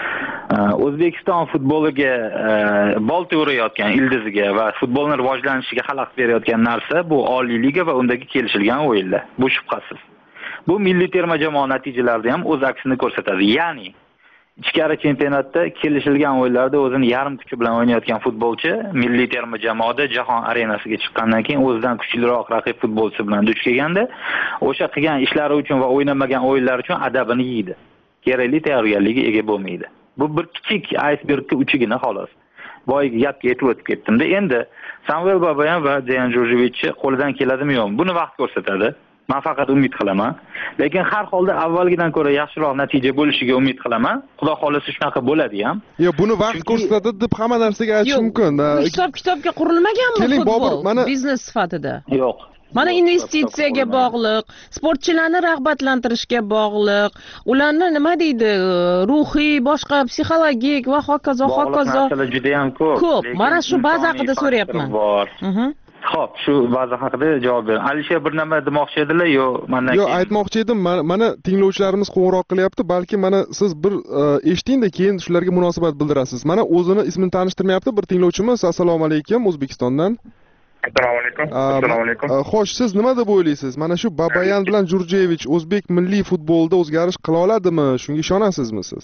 O'zbekiston futboliga bolta urayotgan ildiziga va futbolning rivojlanishiga xalaqit berayotgan narsa bu Oliy Liga va undagi kelishilgan o'yinlar. Bu shubhasiz. Bu milliy terma jamoa natijalarida ham o'z aksini ko'rsatadi. Ya'ni ichkari chempionatda kelishilgan o'yinlarda o'zini yarim kuchi bilan o'ynayotgan futbolchi milliy terma jamoada jahon arenasiga chiqqandan keyin o'zidan kuchliroq raqib futbolchisi bilan duch kelganda o'sha qilgan ishlari uchun va o'ynamagan o'yinlar uchun adabini yeydi. Kerakli tayyorgarligiga ega bo'lmaydi. Bu bir kichik aysbergga uchigina xolos. Boyagi gapga yetib o'tib ketdim-da. Endi Samuel Babayan va Dejan Jurjevich qo'lidan keladimi yo'q? Buni vaqt ko'rsatadi. Men faqat umid qilaman. Lekin har holda avvalgidan ko'ra yaxshiroq natija bo'lishiga umid qilaman. Xudo xolasa shunaqa bo'ladi ham. Yo, buni vaqt ko'rsatadi deb hamma narsaga aytish mumkin. Hisob kitobga qurilmaganmi Keling, futbol? Bobur, mana biznes sifatida. Yo'q. Mana investitsiyaga bog'liq, sportchilarni rag'batlantirishga bog'liq, ularni nima deydi, ruhiy, boshqa psixologik va hokazo hokazo narsalar juda ham ko'p. Ko'p. Mana shu baza haqida so'rayapman. Xo'p, shu baza haqida javob bering. Alisher bir nima demoqchi edilar yo mendan Yo'q, aytmoqchi edim. Mana tinglovchilarimiz qo'ng'iroq qilyapti. Balki mana siz bir eshitingda keyin shularga munosabat bildirasiz. Mana o'zini ismini tanishtirmayapti bir tinglovchimiz. Assalomu alaykum, O'zbekistondan. Assalomu alaykum. Assalomu alaykum. Xo'sh, siz nima deb o'ylaysiz? Mana shu Babayan bilan Jurjevich o'zbek milliy futbolida o'zgarish qila oladimi? Shunga ishonasizmi siz?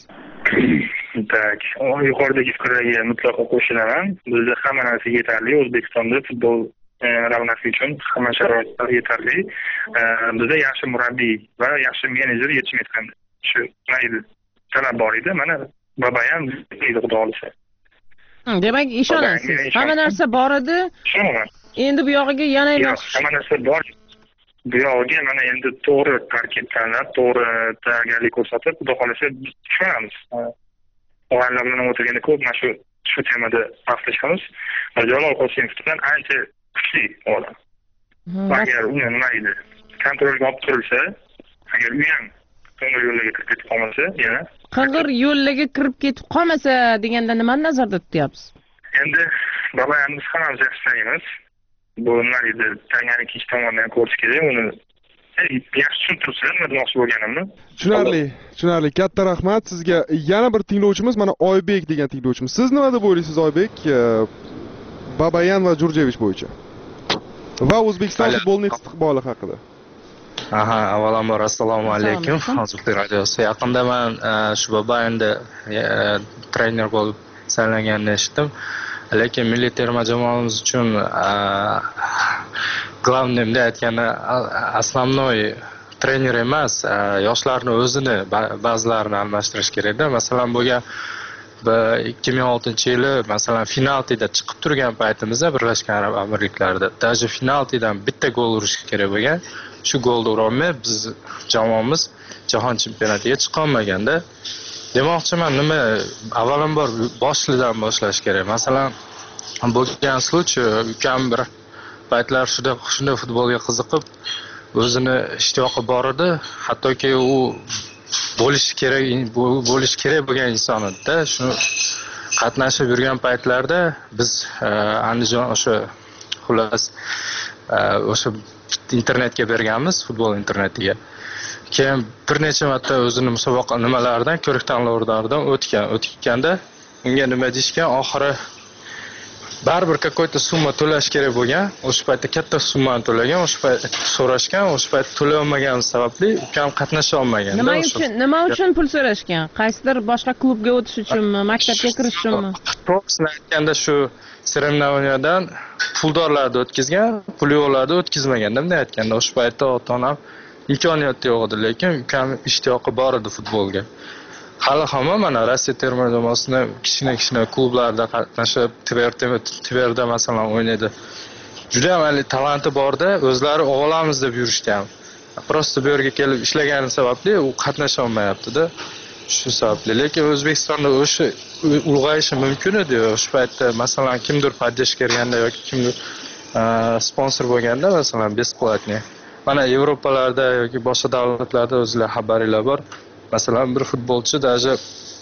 Tak, yuqoridagi fikrlarga mutlaqo qo'shilaman. Bizda hamma narsa yetarli. O'zbekistonda futbol ravnaqi uchun hamma sharoitlar yetarli. Bizda yaxshi murabbiy va yaxshi menejer yetishmayotgan. Shu mayli talab bor edi. Mana Babayan edi, xudo xolisa. Demak, ishonasiz. Hamma narsa bor edi. Ishonaman. Endi bu yog'iga yana emas. Hamma narsa bor. Bu yog'iga mana endi to'g'ri tarkib tanlab, to'g'ri tayyorgarlik ko'rsatib, xudo xolisa ishonamiz. O'g'illar bilan o'tirganda ko'p mana shu shu temada bahslashamiz. Jalol Qosimovdan ancha kuchli odam. Agar uni nima edi, kontrolga olib turilsa, agar u ham qing'ir yo'llarga kirib ketib qolmasa, yana qing'ir yo'llarga kirib ketib qolmasa deganda nimani nazarda tutyapsiz? Endi Babayanni biz hammamiz yaxshi taniymiz. Bu nima edi, tangani ikkinchi tomondan ko'rish kerak. Uni yaxshi tushuntiribsiz nima demoqchi bo'lganimni. Tushunarli, tushunarli. Katta rahmat sizga. Yana bir tinglovchimiz mana Oybek degan tinglovchimiz. Siz nima deb o'ylaysiz Oybek? Babayan va Jurjevich bo'yicha va O'zbekiston futbolining istiqboli haqida. Aha, avvalambor assalomu alaykum. Hozirlik radiosi. Yaqinda men shu Babayanda trener bo'lib saylanganini eshitdim. Lekin milliy terma jamoamiz uchun главный deb aytganda основной trener emas, yoshlarni o'zini ba'zilarini almashtirish kerak-da. Masalan, bo'lgan ikki ming oltinchi yili masalan finaltida chiqib turgan paytimizda Birlashgan Arab Amirliklarida даже finaltidan bitta gol urish kerak bo'lgan. Shu golni ura olmay biz jamoamiz jahon chempionatiga chiqa olmaganda. Demoqchiman, nima avvalambor boshlidan boshlash kerak. Masalan, bo'lgan случай ukam bir paytlar shunda shunda futbolga qiziqib o'zini ishtiyoqi bor edi. Hattoki u bo'lish kerak bo'lish kerak bo'lgan inson edi-da. Shuni qatnashib yurgan paytlarda biz Andijon o'sha xullas o'sha internetga berganmiz, futbol internetiga. Keyin bir necha marta o'zini musobaqa nimalaridan, ko'rik tanlovlaridan o'tgan. O'tganda unga nima deyishgan, oxiri baribir какой-то summa to'lash kerak bo'lgan. O'sha paytda katta summani to'lagan, o'sha payt so'rashgan, o'sha payt to'lay olmagani sababli ukam qatnasha olmagan. Nima uchun, nima uchun pul so'rashgan? Qaysidir boshqa klubga o'tish uchunmi, maktabga kirish uchunmi? To'g'risini aytganda shu Seremnavniyadan puldorlarni o'tkazgan, pul yo'qlarni o'tkazmagan deb aytganda, o'sha paytda ota-onam imkoniyati yo'q edi, lekin ukam ishtiyoqi bor edi futbolga. Hali hamma mana Rossiya terma jamoasida kichkina-kichkina klublarda qatnashib, Tverda masalan o'ynaydi. Juda ham hali talanti borda, o'zlari o'g'lamiz deb yurishgan. Prosta bu yerga kelib ishlagani sababli u qatnasha olmayapti-da. Shu sababli. Lekin O'zbekistonda o'sha ulg'ayishi mumkin edi. O'sha paytda masalan kimdir podдержка berganda yoki kimdir sponsor bo'lganda, masalan, besplatniy. Mana Yevropalarda yoki boshqa davlatlarda o'zlar xabaringlar bor. Masalan, bir futbolchi даже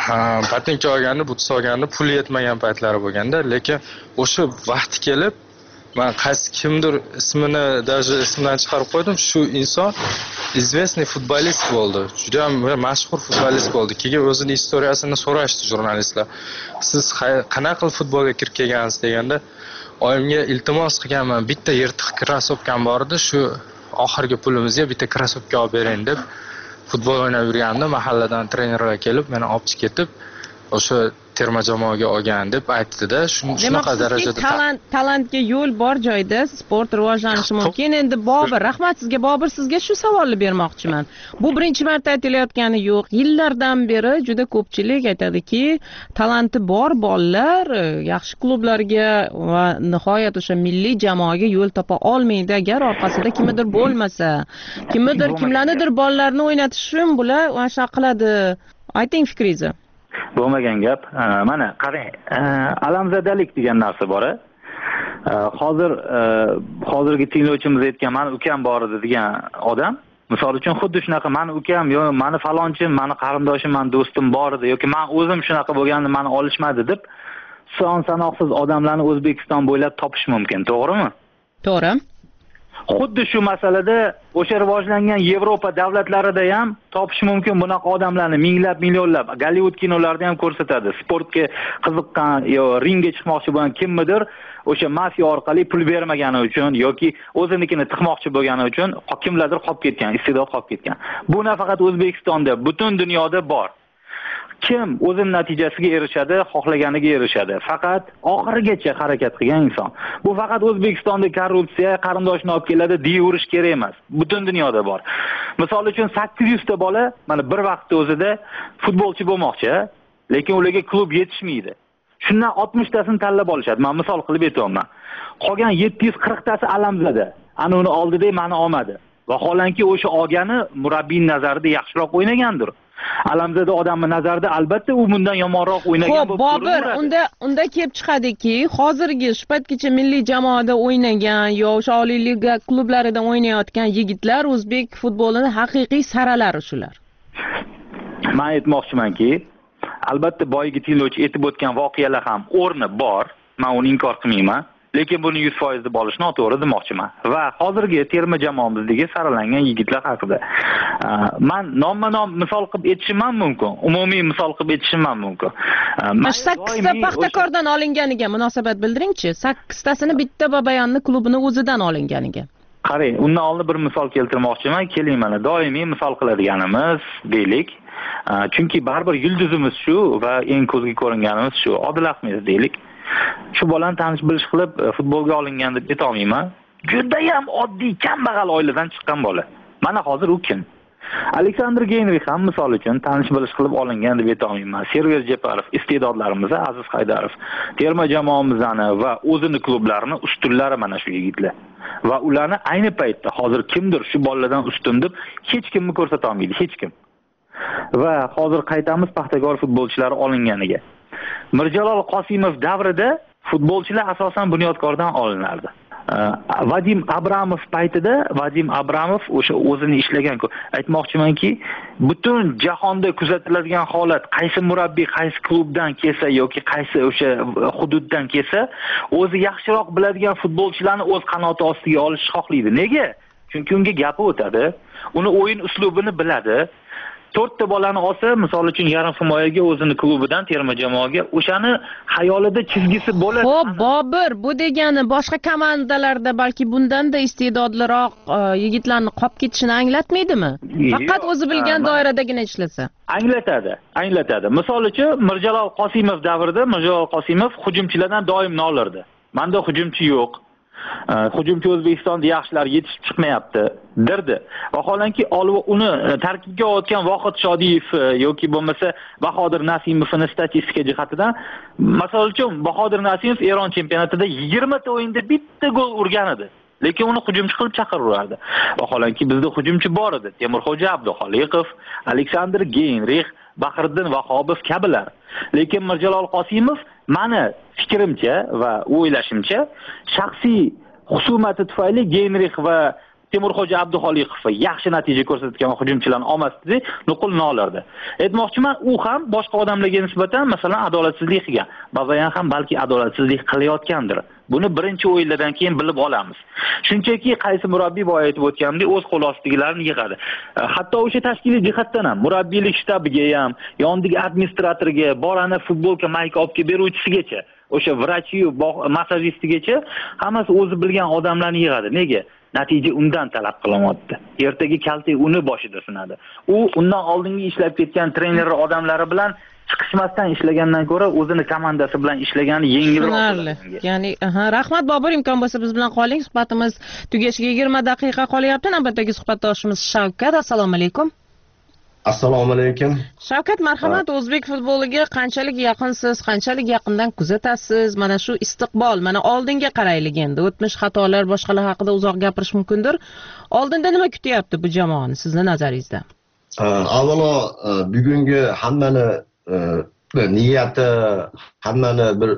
patinka olganda, buts olganda pul yetmagan paytlari bo'lganda, lekin o'sha vaqti kelib men qaysi kimdir ismini даже ismdan chiqarib qo'ydim, shu inson известный futbolist bo'ldi. Juda ham mashhur futbolist bo'ldi. Keyin o'zini istoriyasini so'rashdi jurnalistlar. Siz qanaqa qilib futbolga kirib kelgansiz deganda, oyimga iltimos qilganman, bitta yirtiq krossovkam bor edi, shu oxirgi pulimizga bitta krossovka olib bering deb futbol o'ynab yurgandim, mahalladan trenerlar kelib meni olib ketib o'sha terma jamoaga olgan deb aytdi-da, shunaqa darajada talant talantga yo'l bor joyda sport rivojlanishi mumkin. Endi Bobur, rahmat sizga. Bobur, sizga shu savolni bermoqchiman. Bu birinchi marta aytilayotgani yo'q. Yillardan beri juda ko'pchilik aytadiki, talanti bor bolalar yaxshi klublarga va nihoyat o'sha milliy jamoaga yo'l topa olmaydi agar orqasida kimnidir bo'lmasa. Kimnidir, kimlarnidir bolalarni o'ynatish uchun bular o'sha qiladi. Ayting fikringizni. Bo'lmagan gap. Mana qarang, alamzadalik degan narsa bor. Hozir hozirgi tinglovchimiz aytgan, mani ukam bor edi degan odam, misol uchun xuddi shunaqa mani ukam yo mani falonchim, mani qarindoshim, mani do'stim bor edi yoki men o'zim shunaqa bo'lganda mani olishmadi deb son sanoqsiz odamlarni O'zbekiston bo'ylab topish mumkin, to'g'rimi? To'g'ri. Xuddi shu masalada o'sha rivojlangan Yevropa davlatlarida ham topish mumkin bunaqa odamlarni, minglab, millionlab. Gollivud kinolarida ham ko'rsatadi. Sportga qiziqqan yo ringga chiqmoqchi bo'lgan kimnidir o'sha mafiya orqali pul bermagani uchun yoki o'zinikini tiqmoqchi bo'lgani uchun kimlardir qolib ketgan, iste'dod qolib ketgan. Bu nafaqat O'zbekistonda, butun dunyoda bor. Kim o'zini natijasiga erishadi, xohlaganiga erishadi. Faqat oxirigacha harakat qilgan inson. Bu faqat O'zbekistonda korrupsiya qarindoshni olib keladi, deyverish kerak emas. Butun dunyoda bor. Misol uchun sakkiz yuz ta bola mana bir vaqtda o'zida futbolchi bo'lmoqchi, lekin ularga klub yetishmaydi. Shundan oltmish tasini tanlab olishadi. Men misol qilib aytaman. Qolgan yetti yuz qirq tasi alamzada. Ana uni oldida meni olmadi. Vaholanki o'sha olgani murabbiy nazarida yaxshiroq o'ynagandir. Alamzada odamning nazarida albatta u bundan yomonroq o'ynagan bo'lib ko'rinadi. Xo'p, Bobur, unda unda kelib chiqadiki, hozirgi shu paytgacha milliy jamoada o'ynagan yo o'sha Oliy liga klublarida o'ynayotgan yigitlar o'zbek futbolining haqiqiy saralari shular. Men aytmoqchimanki, albatta boyagi tinglovchi aytib o'tgan voqealar ham o'rni bor. Men uni inkor qilmayman. Lekin buni yuz foiz deb olish noto'g'ri demoqchiman. Va hozirgi terma jamoamizdagi saralangan yigitlar haqida men nomma-nom misol qilib aytishim mumkin. Umumiy misol qilib aytishim mumkin. Mana sakkiz ta Paxtakordan olinganiga munosabat bildiringchi. sakkiz tasini bitta Babayanni klubining o'zidan olinganiga. Qarang, undan oldin bir misol keltirmoqchiman. Keling, mana doimiy misol qiladiganimiz deylik. Chunki baribir yulduzimiz shu va eng ko'zga ko'ringanimiz shu. Odil Ahmedov deylik. Shu bolani tanish bilish qilib futbolga olingan deb ayta olmayman. Juda ham oddiy, kambag'al oiladan chiqqan bola. Mana hozir u kim? Aleksandr Geynrix ham misol uchun tanish bilish qilib olingan deb ayta olmayman. Server Jeparov, iste'dodlarimiz, Aziz Haydarov, terma jamoamizni va o'zini klublarini ustunlari mana shu yigitlar. Va ularni ayni paytda hozir kimdir shu bolalardan ustun deb hech kimni ko'rsata olmaydi, hech kim. Va hozir qaytamiz Paxtakor futbolchilari olinganiga. Mirjalol Qosimov davrida futbolchilar asosan Bunyodkordan olinardi. Vadim Abramov paytida Vadim Abramov o'sha o'zini ishlagan. Aytmoqchimanki, butun jahonda kuzatiladigan holat, qaysi murabbiy qaysi klubdan kelsa yoki qaysi o'sha hududdan kelsa, o'zi yaxshiroq biladigan futbolchilarni o'z qanoti ostiga olish xohlaydi. Nega? Chunki unga gapi o'tadi, uni o'yin uslubini biladi. to'rtta bolani olsa, misol uchun yarim himoyaga o'zini klubidan terma jamoaga, o'shani xayolida chizgisi bo'ladi. Xo'p, Bobur, bu degani boshqa komandalarda balki bundanda iste'dodliroq yigitlarni qolib ketishini anglatmaydimi? Faqat o'zi bilgan doiradagina ishlasa. Anglatadi, anglatadi. Misol uchun Mirjalol Qosimov davrida Mirjalol Qosimov hujumchilardan doim nolirdi. Menda hujumchi yo'q. Hujumchi O'zbekistonda yaxshilar yetishib chiqmayapti derdi. Vaholanki olib uni tarkibga olayotgan Vohid Shodiyev yoki bo'lmasa Bahodir Nasimovning statistika jihatidan, masalan uchun Bahodir Nasimov Eron chempionatida yigirma ta o'yinda bitta gol urgan edi. Lekin uni hujumchi qilib chaqirurardi. Vaholanki bizda hujumchi bor edi. Temurxo'ja Abduxoliqov, Aleksandr Geynrix, Bahriddin Vahobov kabilar. Lekin Mirjalol Qosimov meni fikrimcha va o'ylashimcha shaxsiy husumati tufayli Geynrix va Temurxo'ja Abduxoliqov yaxshi natija ko'rsatgan hujumchilarning omadsizlik nuqulni olardi. Aytmoqchiman, u ham boshqa odamlarga nisbatan masalan adolatsizlik qilgan. Babayan ham balki adolatsizlik qilayotgandir. Buni birinchi o'yinlardan keyin bilib olamiz. Shunchaki qaysi murabbiy boya aytib o'tganimdek o'z qo'l ostidagilarni yig'adi. Hatto o'sha tashkiliy jihatdan ham murabbiylik shtabiga ham, yondagi administratorga, borani futbolka mayka olib kelib beruvchisigacha, o'sha vrachiyu, massajistigacha hammasi o'zi bilgan odamlarni yig'adi. Nega? Natija undan talab qilinmoqda. Ertaga kaltak uni boshida sinadi. U undan oldingi ishlab ketgan trener odamlari bilan chiqishmasdan ishlagandan ko'ra o'zini komandasi bilan ishlagani yengilroq. Ya'ni, aha, rahmat Bobur, imkon bo'lsa biz bilan qoling. Suhbatimiz tugashiga yigirma daqiqa qolyapti. Navbatdagi suhbatdoshimiz Shavkat. Assalomu alaykum. Assalomu alaykum. Shavkat, marhamat. O'zbek futboliga qanchalik yaqinsiz, qanchalik yaqindan kuzatasiz? Mana shu istiqbol, mana oldinga qaraylik endi. O'tmish xatolar, boshqalar haqida uzoq gapirish mumkindir. Oldinda nima kutyapti bu jamoani sizning nazaringizda? Avvalo, bugungi hammani niyati, hammani bir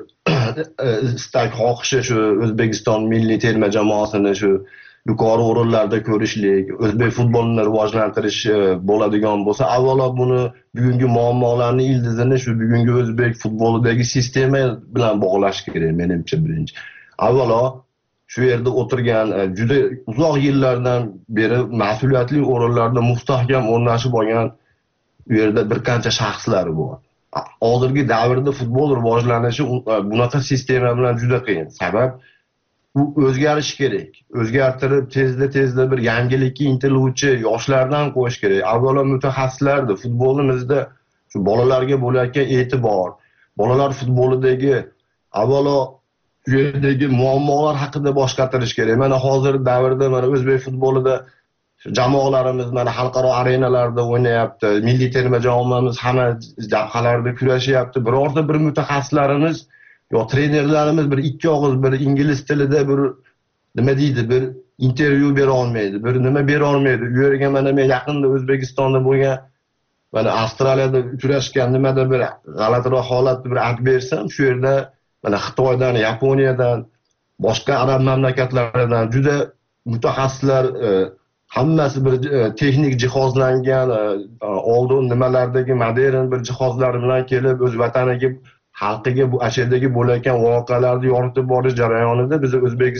istak xohishi shu O'zbekiston milliy terma jamoasini shu yuqori o'rinlarda ko'rishlik, o'zbek futbolini rivojlantirish bo'ladigan bo'lsa, avvalo buni bugungi muammolarning ildizini shu bugungi o'zbek futbolidagi sistema bilan bog'lash kerak menimcha birinchi. Avvalo shu yerda o'tirgan juda uzoq yillardan beri mas'uliyatli o'rinlarda mustahkam o'rnashib olgan u yerda bir qancha shaxslar bor. Hozirgi davrda futbol rivojlanishi bunaqa sistema bilan juda qiyin. Sabab u o'zgarish kerak. O'zgartirib tezda-tezda bir yangilikka intiluvchi yoshlardan qo'yish kerak. Avvalo mutaxassislarni futbolimizda shu bolalarga bo'layotgan e'tibor, bolalar futbolidagi avvalo u yerdagi muammolar haqida bosh qatirish kerak. Mana hozir davrda mana o'zbek futbolida jamoalarimiz mana xalqaro arenalarda o'ynayapti. Milliy terma jamoamiz hamma jabhalarda kurashyapti. Birorta bir mutaxassislarimiz yo trenerlarimiz bir ikki og'iz bir ingliz tilida bir nima deydi, bir intervyu bera olmaydi, bir nima bera olmaydi. U yerga mana men yaqinda O'zbekistonda bo'lgan, mana Avstraliyada uchrashgan nimada bir g'alatiroq holatni bir aytib bersam, shu yerda mana Xitoydan, Yaponiyadan, boshqa arab mamlakatlaridan juda mutaxassislar, hammasi bir texnik jihozlangan, oldin nimalardagi modern bir jihozlar bilan kelib o'z vataniga, xalqiga bu asherdagi bo'layotgan voqealarni yoritib borish jarayonida biz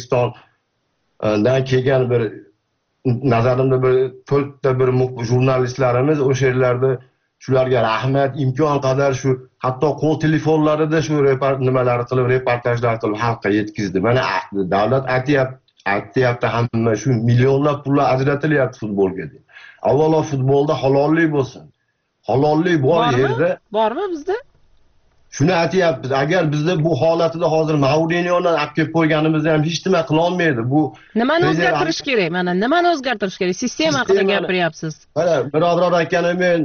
O'zbekistondan kelgan bir nazarimda bir to'rtta bir jurnalistlarimiz o'sha yerlarda shularga rahmat, imkon qadar shu hatto qo'l telefonlarida shu nimalar qilib, reportajlar qilib xalqqa yetkazdi. Mana davlat aytyapti, aytyapti hamma shu millionlab pullar ajratilyapti futbolga deb. Avvalo futbolda halollik bo'lsin. Halollik bor yerda. Bormi bizda? Shuni aytyapmiz. Agar bizda bu holatida hozir Mourinyo'ni olib kelib qo'yganimizda ham hech nima qila olmaydi. Bu nimani o'zgartirish kerak? Mana nimani o'zgartirish kerak? Sistema haqida gapiryapsiz. Mana birodar akanim, men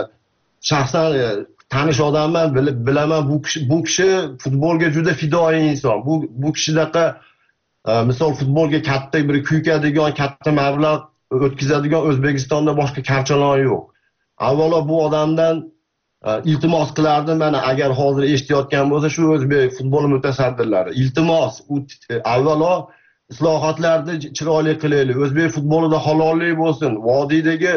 shaxsan tanish odamman, bilib bilaman, bu kishi bu kishi futbolga juda fidoyi inson. Bu bu kishidaqa misol futbolga katta bir kuykadigan, katta mablag' o'tkazadigan O'zbekistonda boshqa karchalon yo'q. Avvalo bu odamdan iltimos qilardim, mana agar hozir eshitayotgan bo'lsa shu o'zbek futbol mutasaddilari, iltimos, u avvalo islohotlarni chiroyli qilaylik, o'zbek futbolida halollik bo'lsin, vodiydagi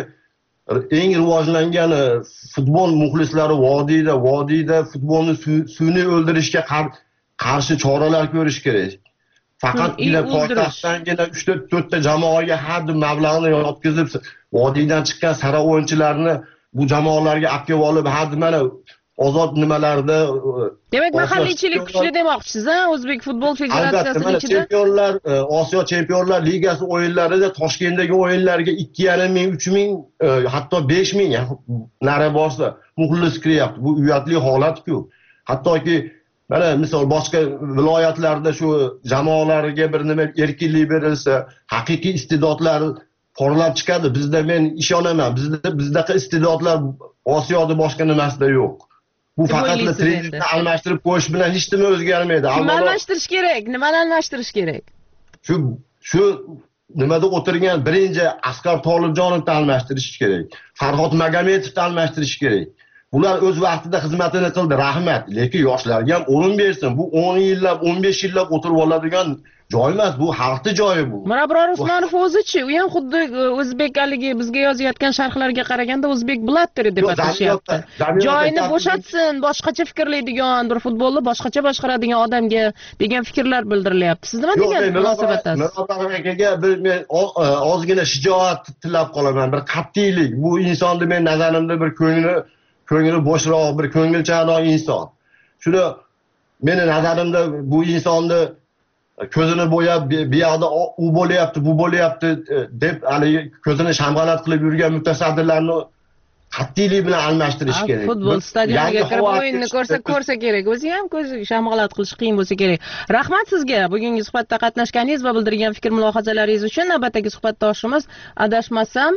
eng rivojlangan futbol muxlislari vodiyda, vodiyda futbolni sun'iy o'ldirishga qarshi choralar ko'rish kerak. Faqatgina poytaxtdangina uch to'rt ta jamoaga har bir mablag'ni yotkizib, vodiydan chiqqan sara o'yinchilarni bu jamoalarga olib kelib olib, har mana ozod nimalarda. Demak, mahalliychilik kuchli demoqchisiz, ha? O'zbek futbol federatsiyasining ichida. Chempionlar, Osiyo Chempionlar Ligasi o'yinlarida Toshkentdagi o'yinlarga ikki yarim ming, uch ming, hatto besh ming nari borsa muxlis kiryapti. Bu uyatli holat-ku. Hattoki mana misol boshqa viloyatlarda shu jamoalarga bir nima erkinlik berilsa, haqiqiy istedodlar porlab chiqadi. Bizda men ishonaman, bizda bizdaqa istedodlar Osiyoda boshqa nimasida yo'q. Bu faqat trenerni almashtirib qo'yish bilan hech nima o'zgarmaydi. Nima almashtirish kerak? Nimani almashtirish kerak? Shu shu nimada o'tirgan birinchi Asqar Tolibjonovni almashtirish kerak. Farhod Magametovni almashtirish kerak. bular o'z vaqtida xizmatini qildi, rahmat. Lekin yoshlarga ham o'rin bersin. Bu o'n yillab, o'n besh yillab o'tirib oladigan joy emas, bu xalqning joyi bu. Mirabror Usmonov o'zichi, u ham xuddi o'zbek haligi bizga yozayotgan sharhlarga qaraganda o'zbek Blatter deb atashyapti. Joyini bo'shatsin, boshqacha fikrlaydigan, bir futbolni boshqacha boshqaradigan odamga degan fikrlar bildirilyapti. Siz nima degan munosabatdasiz? Mirabror akaga bir men ozgina shijoat tilab qolaman, bir qat'iylik. Bu insonni men nazarimda bir ko'ngli ko'ngli bo'shroq, bir ko'ngilchanroq inson. Shuni meni nazarimda bu insonni ko'zini bo'yab, bu yoqda u bo'lyapti, bu bo'lyapti deb haligi ko'zini shamg'alat qilib yurgan mutasaddilarni qat'iylik bilan almashtirish kerak. Futbol stadioniga kirib o'yinni ko'rsa ko'rsa kerak. O'zi ham ko'zi shamg'alat qilish qiyin bo'lsa kerak. Rahmat sizga bugungi suhbatda qatnashganingiz va bildirgan fikr mulohazalaringiz uchun. Navbatdagi suhbatdoshimiz adashmasam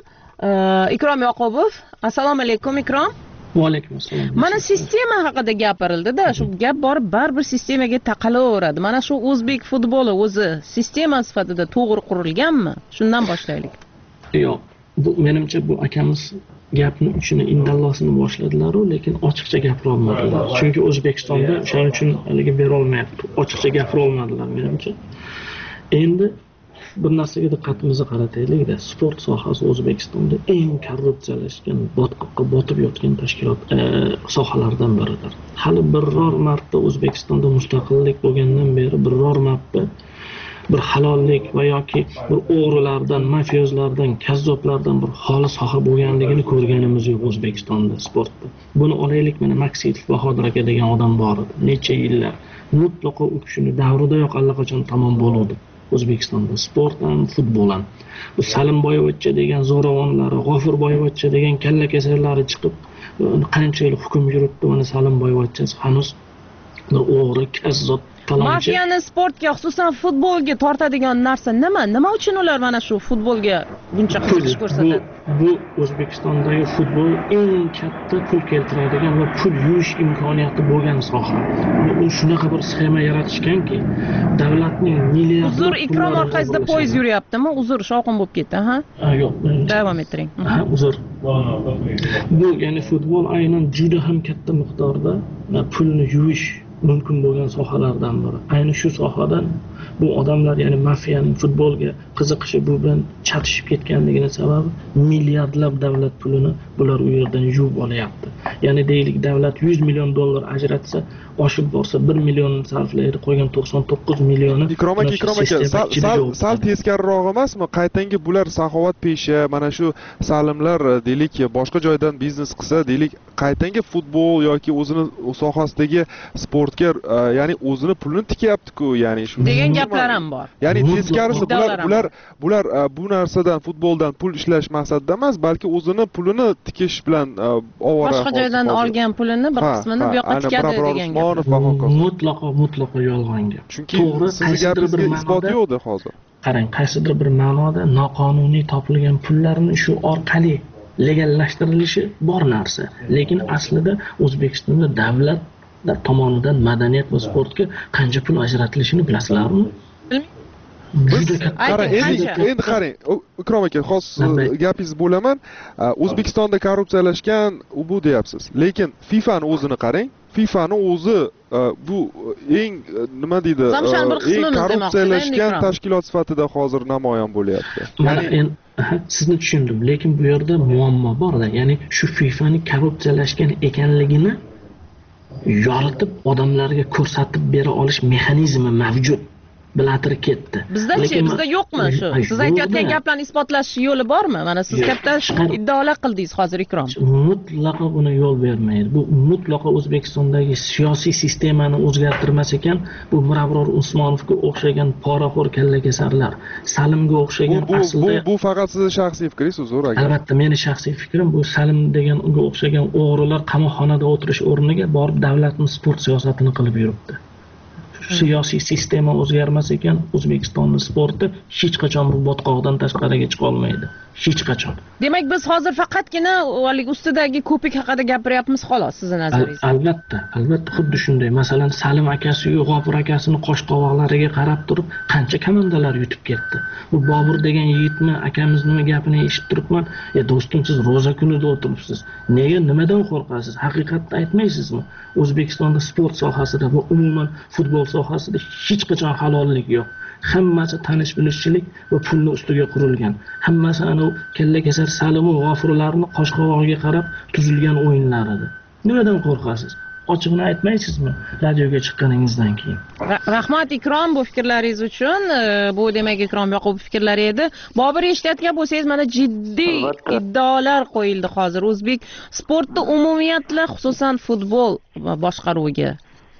Ikrom Yoqubov. Assalomu alaykum Ikrom. Va alaykum assalom. Mana sistema haqida gapirildi-da, shu gap borib baribir sistemaga taqalaveradi. Mana shu o'zbek futboli o'zi sistema sifatida to'g'ri qurilganmi? Shundan boshlaylik. Yo'q, bu menimcha bu akamiz gapni uchini indallosini boshladilar-ku, lekin ochiqcha gapira olmadilar. Chunki O'zbekistonda o'shaning uchun haligi bera olmayapti. Ochiqcha gapira olmadilar menimcha. Endi bir narsaga diqqatimizni qarataylik-da. Sport sohasi O'zbekistonda eng korrupsiyalashgan, botqoqqa botib yotgan tashkilot e, sohalardan biridir. Hali biror marta O'zbekistonda mustaqillik bo'lgandan beri biror marta bir halollik va yoki bir o'g'rilardan, mafiyozlardan, kazzoblardan bir xolis soha bo'lganligini ko'rganimiz yo'q O'zbekistonda sportda. Buni olaylik, mana Maksitov Bahodir aka degan odam bor edi. Necha yillar mutlaqo u kishini davridayoq allaqachon tamom bo'ldi. O'zbekistonda sport ham, futbol ham. Bu Salimboyevcha degan zo'ravonlari, G'ofurboyevcha degan kalla kasalari chiqib qancha yil hukm yuritdi. Mana Salimboyevcha hanuz bir o'g'ri, kazzob, talonchi. Mafiyani sportga, xususan futbolga tortadigan narsa nima? Nima uchun ular mana shu futbolga buncha qiziqish ko'rsatadi? Bu O'zbekistondagi futbol eng katta pul keltiradigan va pul yuvish imkoniyati bo'lgan soha. U shunaqa bir sxema yaratishganki, davlatning milliard Uzr, Ikrom orqasida poyezd yuryaptimi? Uzr, shovqin bo'lib ketdi, ha? Yo'q. Davom ettiring. Ha, uzr. Bu ya'ni futbol aynan juda ham katta miqdorda pulni yuvish mumkin bo'lgan sohalardan biri. Ayni shu sohadan bu odamlar, ya'ni mafiyaning futbolga qiziqishi bu bilan chatishib ketganligini sababi milliardlab davlat pulini bular u yerdan yuvib olyapti. Ya'ni deylik, davlat yuz million dollar ajratsa, oshib borsa bir million sarflaydi, qolgan to'qson to'qqiz millioni. Ikrom aka, Ikrom aka, sal sal teskariroq emasmi? Qaytangi bular saxovat pesha, mana shu salimlar deylik, boshqa joydan biznes qilsa, deylik, qaytangi futbol yoki o'zini sohasidagi sportga, ya'ni o'zini pulini tikyapti-ku, ya'ni shu degan gaplar ham bor. Ya'ni teskarisi bular bular bular bu narsadan, futboldan pul ishlash maqsadida emas, balki o'zini pulini tikish bilan ovora. Boshqa joydan olgan pulini bir qismini bu yoqqa tikadi degan gap. Mutlaqo mutlaqo yolg'on gap. Chunki sizga bizga isbot yo'qdi hozir. Qarang, qaysidir bir ma'noda noqonuniy topilgan pullarni shu orqali legallashtirilishi bor narsa. Lekin aslida O'zbekistonda davlat tomonidan madaniyat va sportga qancha pul ajratilishini bilasizlarmi? Qarang, endi endi qarang, Ikrom aka, xos gapingizni bo'laman. O'zbekistonda korrupsiyalashgan u bu deyapsiz. Lekin FIFAni o'zini qarang. FIFAni o'zi bu eng nima deydi, eng korrupsiyalashgan tashkilot sifatida hozir namoyon bo'lyapti. Ya'ni sizni tushundim, lekin bu yerda muammo bor-da. Ya'ni shu FIFAni korrupsiyalashgan ekanligini yoritib odamlarga ko'rsatib bera olish mexanizmi mavjud. Bilatir ketdi. Bizda-chi, bizda yo'qmi shu? Siz aytayotgan gaplarni isbotlash yo'li bormi? Mana siz katta iddaolar qildingiz hozir, Ikrom. Mutlaqo buni yo'l bermaydi. Bu mutlaqo O'zbekistondagi siyosiy sistemani o'zgartirmas ekan, bu Mirabror Usmonovga o'xshagan poraxo'r kallakesarlar, Salimga o'xshagan aslida bu faqat sizning shaxsiy fikringiz, uzr aka. Albatta, meni shaxsiy fikrim bu Salim degan unga o'xshagan o'g'rilar qamoqxonada o'tirish o'rniga borib davlatning sport siyosatini qilib yuribdi. siyosiy sistema o'zgarmas ekan O'zbekistonning sporti hech qachon bu botqoqdan tashqariga chiqa olmaydi. Hech qachon. Demak, biz hozir faqatgina hali ustidagi ko'pik haqida gapiryapmiz xolos, sizning nazaringizda. Al, albatta, albatta xuddi shunday. Masalan, Salim akasi-yu G'ofur akasini qosh qovoqlariga qarab turib, qancha komandalar yutib ketdi. Bu Bobur degan yigitni akamiz nima gapini eshitib turibman. "Ya do'stim, siz roza kunida o'tiribsiz. Nega nimadan qo'rqasiz? Haqiqatni aytmaysizmi? O'zbekistonda sport sohasida va umuman futbol sohasida hech qachon halollik yo'q. Hammasi tanish bilishchilik va pulni ustiga qurilgan. Hammasi ana kalla kesar Salim va G'ofurlarni qosh qovog'iga qarab tuzilgan o'yinlar edi. Nimadan qo'rqasiz? Ochiqni aytmaysizmi radioga chiqqaningizdan keyin? Rahmat Ikrom bu fikrlaringiz uchun. Bu demak Ikrom yoqub fikrlari edi. Bobur eshitayotgan bo'lsangiz, mana jiddiy iddaolar qo'yildi hozir o'zbek sportda umumiyatla, xususan futbol boshqaruviga.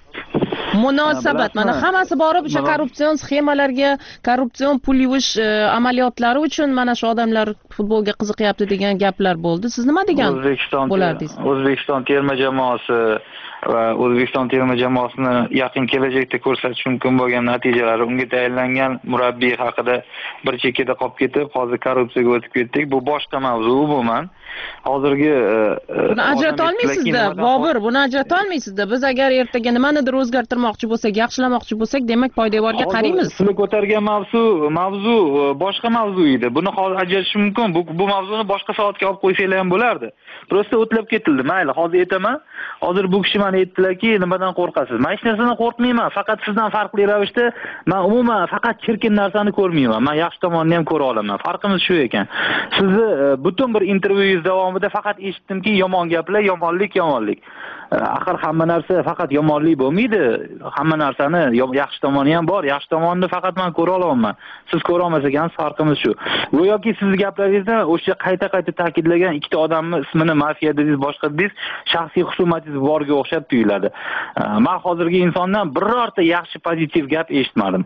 Munosabat mana hammasi borib o'sha korrupsion sxemalarga, korrupsion pul yuvish amaliyotlari uchun mana shu odamlar futbolga qiziqyapti degan gaplar bo'ldi. Siz nima degan bo'lardingiz? O'zbekiston terma jamoasi va O'zbekiston terma jamoasini yaqin kelajakda ko'rsatish mumkin bo'lgan natijalari, unga tayinlangan murabbiy haqida bir chekkada qolib ketib, hozir korrupsiyaga o'tib ketdik. Bu boshqa mavzu umuman. Hozirgi buni ajrata olmaysizda, Bobur, buni ajrata olmaysizda. Biz agar ertaga nimanidir o'zgartirmoqchi bo'lsak, yaxshilamoqchi bo'lsak, demak poydevorga qaraymiz. Sizlar ko'targan mavzu, mavzu boshqa mavzu edi. Buni hozir ajratish mumkin. Bu bu mavzuni boshqa soatga olib qo'ysanglar ham bo'lardi. Prosta o'tlab ketildi. Mayli, hozir aytaman. Hozir bu kishi meni aytdilarki, nimadan qo'rqasiz? Men hech narsadan qo'rqmayman. Faqat sizdan farqli ravishda men umuman faqat chirkin narsani ko'rmayman. Men yaxshi tomonni ham ko'ra olaman. Farqimiz shu ekan. Sizni butun bir intervyu davomida faqat eshitdimki, yomon gaplar, yomonlik, yomonlik. Axir hamma narsa faqat yomonlik bo'lmaydi. Hamma narsani yaxshi tomoni ham bor. Yaxshi tomonni faqat men ko'ra olaman. Siz ko'ra olmas ekansiz, farqimiz shu. Go'yoki sizning gaplaringizda o'sha qayta-qayta ta'kidlagan ikkita odamni ismini mafiya dedingiz, boshqa dedingiz, shaxsiy husumatingiz borga o'xshab tuyuladi. Men hozirgi insondan birorta yaxshi pozitiv gap eshitmadim.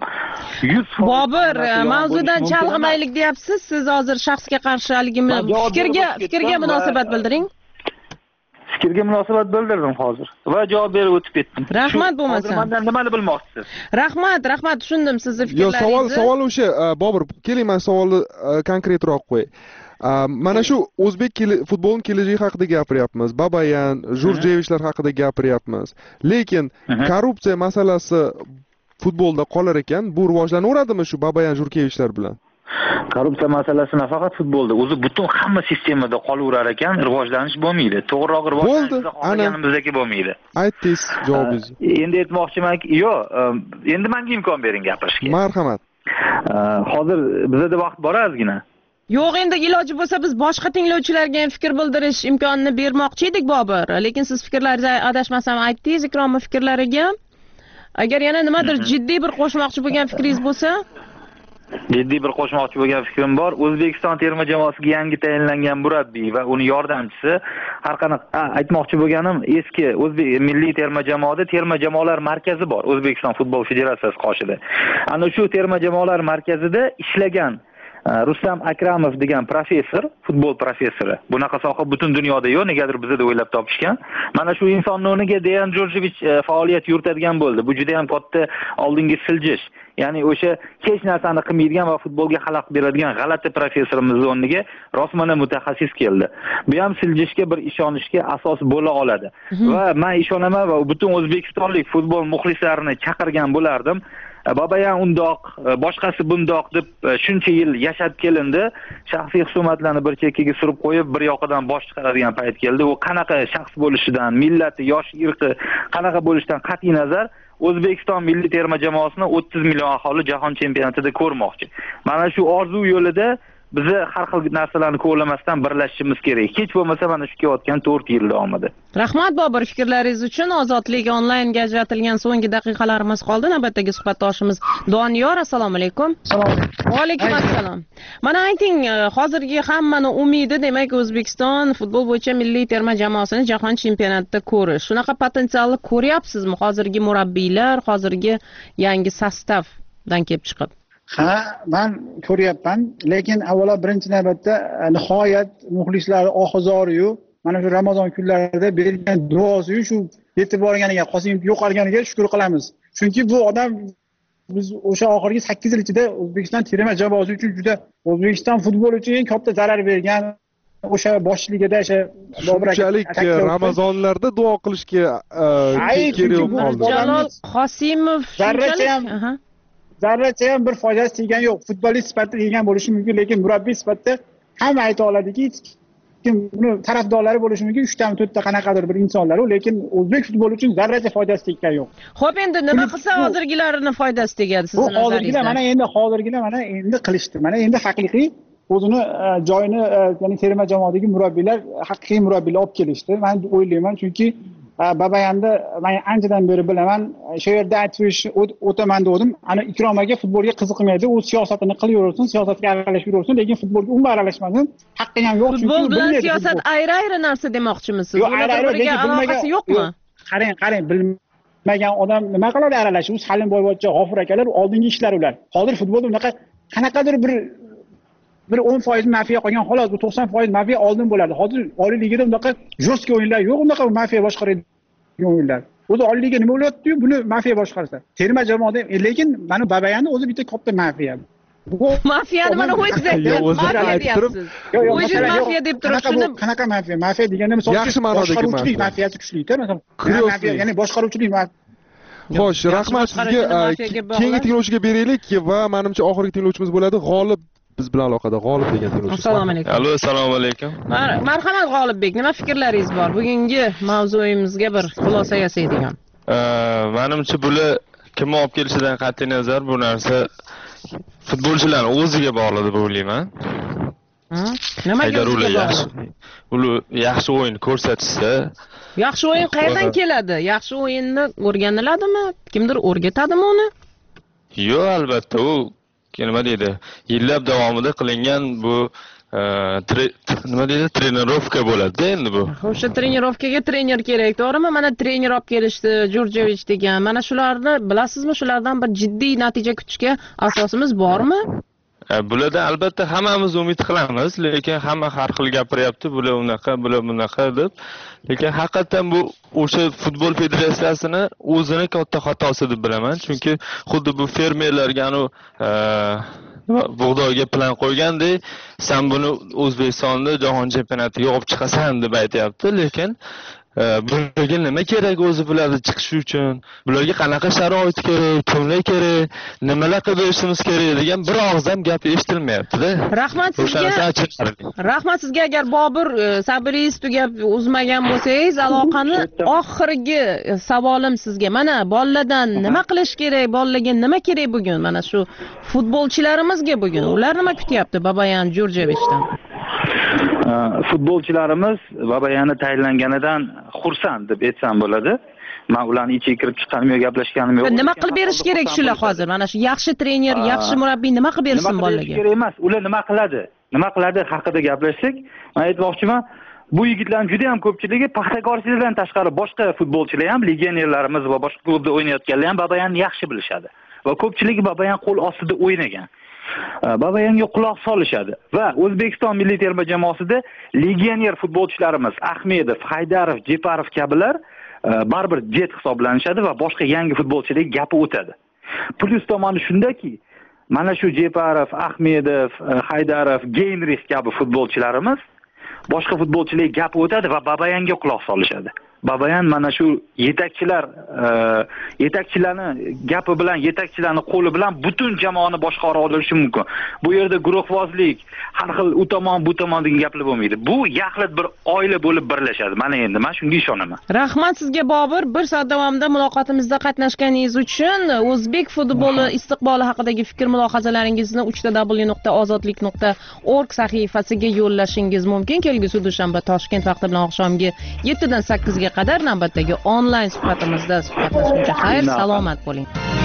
Bobur, mavzudan chalg'imaylik deyapsiz. Siz hozir shaxsga qarshi haligimi fikrga fikrga munosabat bildiring. Fikrga munosabat bildirdim hozir va javob berib o'tib ketdim. Rahmat bo'lmasa. Hozir mendan nimani bilmoqchisiz? Rahmat, rahmat, tushundim sizni fikrlaringizni. Yo, savol savol o'sha, Bobur, keling men savolni konkretroq qo'y. Mana shu o'zbek futbolining kelajagi haqida gapiryapmiz. Babayan, Jurjevichlar haqida gapiryapmiz. Lekin korrupsiya masalasi futbolda qolar ekan, bu rivojlanaveradimi shu Babayan, Jurkevichlar bilan? Korrupsiya masalasi nafaqat futbolda, o'zi butun hamma sistemada qolaverar ekan, rivojlanish bo'lmaydi. To'g'riroq rivojlanish xohlaganimizdagi bo'lmaydi. Aytdingiz javobingizni. Endi aytmoqchimanki, yo'q, endi menga imkon bering gapirishga. Marhamat. Hozir bizda vaqt bor ozgina. Yo'q, endi iloji bo'lsa biz boshqa tinglovchilarga ham fikr bildirish imkonini bermoqchi edik, Bobur. Lekin siz fikrlaringizni adashmasam aytdingiz, Ikromning fikrlariga. Agar yana nimadir jiddiy bir qo'shmoqchi bo'lgan fikringiz bo'lsa, jiddiy bir qo'shmoqchi bo'lgan fikrim bor. O'zbekiston terma jamoasiga yangi tayinlangan murabbiy va uning yordamchisi, har qanaqa aytmoqchi bo'lganim, eski o'zbek milliy terma jamoada terma jamoalar markazi bor, O'zbekiston futbol federatsiyasi qoshida. Ana shu terma jamoalar markazida ishlagan Rustam Akramov degan professor, futbol professori. Bunaqa soha butun dunyoda yo'q, negadir bizda o'ylab topishgan. Mana shu insonning o'rniga Deyan Jorjevich faoliyat yuritadigan bo'ldi. Bu juda ham katta oldingi siljish. Ya'ni o'sha hech narsani qilmaydigan va futbolga xalaqit beradigan g'alati professorimiz o'rniga rostmana mutaxassis keldi. Bu ham siljishga, bir ishonishga asos bo'la oladi. Va men ishonaman va butun o'zbekistonlik futbol muxlislarini chaqirgan bo'lardim. Babayan undoq, boshqasi bundoq deb shuncha yil yashab kelindi. Shaxsiy husumatlarni bir chekkaga surib qo'yib, bir yoqadan bosh chiqaradigan payt keldi. U qanaqa shaxs bo'lishidan, millati, yosh, irqi qanaqa bo'lishidan qat'iy nazar O'zbekiston milliy terma jamoasini o'ttiz million aholi jahon chempionatida ko'rmoqchi. Mana shu orzu yo'lida biz har xil narsalarni ko'lamasdan birlashishimiz kerak. Hech bo'lmasa mana shu kelayotgan to'rt yil davomida. Rahmat Bobur, fikrlaringiz uchun. Ozodlik onlaynga ajratilgan so'nggi daqiqalarimiz qoldi. Navbatdagi suhbatdoshimiz Doniyor, assalomu alaykum. Assalomu alaykum. Va alaykum assalom. Mana ayting, hozirgi hammani umidi demak O'zbekiston futbol bo'yicha milliy terma jamoasini jahon chempionatida ko'rish. Shunaqa potensialni ko'ryapsizmi hozirgi murabbiylar, hozirgi yangi sostavdan kelib chiqib? Ha, men ko'ryapman, lekin avvalo birinchi navbatda nihoyat muxlislar oxizori-yu, mana shu Ramazon kunlarida bergan duosi-yu shu yetib borganiga, Qosimov yo'qolganiga shukr qilamiz. Chunki bu odam biz o'sha oxirgi sakkiz yil ichida O'zbekiston terma jamoasi uchun juda O'zbekiston futboli uchun eng katta zarar bergan o'sha boshligida o'sha shunchalik Ramazonlarda duo qilishga kerak qoldi. Jalol Qosimov zarracha ham zarracha ham bir foydasi tegani yo'q. Futbolist sifatida degan bo'lishi mumkin, lekin murabbiy sifatida hamma ayta oladiki, kim buni tarafdorlari bo'lishi mumkin, uchtami to'rtta qanaqadir bir insonlar, lekin o'zbek futboli uchun zarracha foydasi tegani yo'q. Xo'p, endi nima qilsa hozirgilarini foydasi tegadi sizning nazaringizda? Hozirgilar mana endi hozirgilar mana endi qilishdi. Mana endi haqiqiy o'zini joyini, ya'ni terma jamoadagi murabbiylar haqiqiy murabbiylar olib kelishdi. Men o'ylayman, chunki Babayanda men anchadan beri bilaman, shu yerda aytish o'taman dedim. Ana Ikrom aka futbolga qiziqmaydi, u siyosatini qilaversin, siyosatga aralashib yuraversin, lekin futbolga umuman aralashmasin. Haqqi ham yo'q, chunki futbol bilan siyosat ayri-ayri narsa demoqchimisiz? Yo'q, ayri-ayri aloqasi yo'qmi? Qarang, qarang, bilmagan odam nima qiladi aralashib? Salim Boyvachcha, G'ofur akalar oldingi ishlar ular. Hozir futbolda unaqa qanaqadir bir bir o'n foiz mafiya qolgan, xolos bu to'qson foiz mafiya oldin bo'ladi. Hozir Oliy Ligada unaqa jo'stki o'yinlar yo'q, unaqa mafiya boshqaradigan o'yinlar. O'zi Oliy Liga nima bo'lyapti-yu, buni mafiya boshqarsa. Terma jamoada, lekin mana Babayani o'zi bitta katta mafiya. Bu mafiyani mana o'zingiz aytdingiz. Mafiya deyapsiz. O'zingiz mafiya deb turibsiz. Shuni qanaqa mafiya? Mafiya deganda misol yaxshi ma'nodagi boshqaruvchilik mafiyasi kuchli-da, mafiya, ya'ni boshqaruvchilik mafiya. Xo'sh, rahmat sizga. Keyingi tinglovchiga beraylik va menimcha oxirgi tinglovchimiz bo'ladi. G'olib biz bilan aloqada. G'olib degan tinglovchi. Assalomu alaykum. Allo, assalomu alaykum. Marhamat G'olibbek, nima fikrlaringiz bor? Bugungi mavzuyimizga bir xulosa yasaydigan. Menimcha bular kim olib kelishidan qat'iy nazar bu narsa futbolchilarning o'ziga bog'liq deb o'ylayman. Nimaga ular yaxshi ular yaxshi o'yin ko'rsatsa, yaxshi o'yin qayerdan keladi? Yaxshi o'yinni o'rganiladimi? Kimdir o'rgatadimi uni? Yo'q, albatta, u nima deydi? Yillab davomida qilingan bu nima deydi? Trenirovka bo'ladi endi bu. O'sha trenirovkaga trener kerak, to'g'rimi? Mana trener olib kelishdi, Jurjevich degan. Mana shularni bilasizmi? Shulardan bir jiddiy natija kutishga asosimiz bormi? Bularda albatta hammamiz umid qilamiz, lekin hamma har xil gapiryapti, bular unaqa, bular bunaqa deb. Lekin haqiqatan bu o'sha futbol federatsiyasini o'zini katta xatosi deb bilaman, chunki xuddi bu fermerlarga anu bug'doyga plan qo'ygandek, sen buni O'zbekistonda jahon chempionatiga olib chiqasan deb aytayapti, lekin bularga nima kerak o'zi bularni chiqishi uchun? Bularga qanaqa sharoit kerak, kimlar kerak, nimalar qilib berishimiz kerak degan bir og'izdan gap eshitilmayapti-da. Rahmat sizga. Rahmat sizga. Agar Bobur sabringiz tugab uzmagan bo'lsangiz, aloqani oxirgi savolim sizga. Mana bolalardan nima qilish kerak, bolalarga nima kerak bugun? Mana shu futbolchilarimizga bugun ular nima kutyapti Babayan Jurjevichdan? Futbolchilarimiz Babayani tayinlanganidan xursand deb aytsam bo'ladi. Men ularni ichiga kirib chiqqanim yo'q, gaplashganim yo'q. Nima qilib berish kerak shular hozir? Mana shu yaxshi trener, yaxshi murabbiy nima qilib bersin bolalarga? Nima kerak emas, ular nima qiladi? Nima qiladi haqida gaplashsak, men aytmoqchiman, bu yigitlarning juda ham ko'pchiligi Paxtakorchilardan tashqari boshqa futbolchilar ham, legionerlarimiz va boshqa klubda o'ynayotganlar ham Babayani yaxshi bilishadi. Va ko'pchiligi Babayan qo'l ostida o'ynagan. Babayanga quloq solishadi va O'zbekiston milliy terma jamoasida legioner futbolchilarimiz Ahmedov, Haydarov, Jeparov kabilar baribir jet hisoblanishadi va boshqa yangi futbolchilarga gapi o'tadi. Plus tomoni shundaki, mana shu Jeparov, Ahmedov, Haydarov, Geynrix kabi futbolchilarimiz boshqa futbolchilarga gapi o'tadi va Babayanga quloq solishadi. Babayan mana shu yetakchilar yetakchilarni gapi bilan, yetakchilarni qo'li bilan butun jamoani boshqara olishi mumkin. Bu yerda guruhvozlik, har xil u tomon, bu tomon degan gaplar bo'lmaydi. Bu yaxlit bir oila bo'lib birlashadi. Mana endi men shunga ishonaman. Rahmat sizga Bobur, bir soat davomida muloqotimizda qatnashganingiz uchun. O'zbek futboli istiqboli haqidagi fikr mulohazalaringizni uch w nuqta ozodlik nuqta org sahifasiga yo'llashingiz mumkin. Kelgusi dushanba Toshkent vaqti bilan oqshomgi yetti dan sakkizga qadar navbatdagi onlayn suhbatimizda suhbatlashguncha xayr, salomat bo'ling.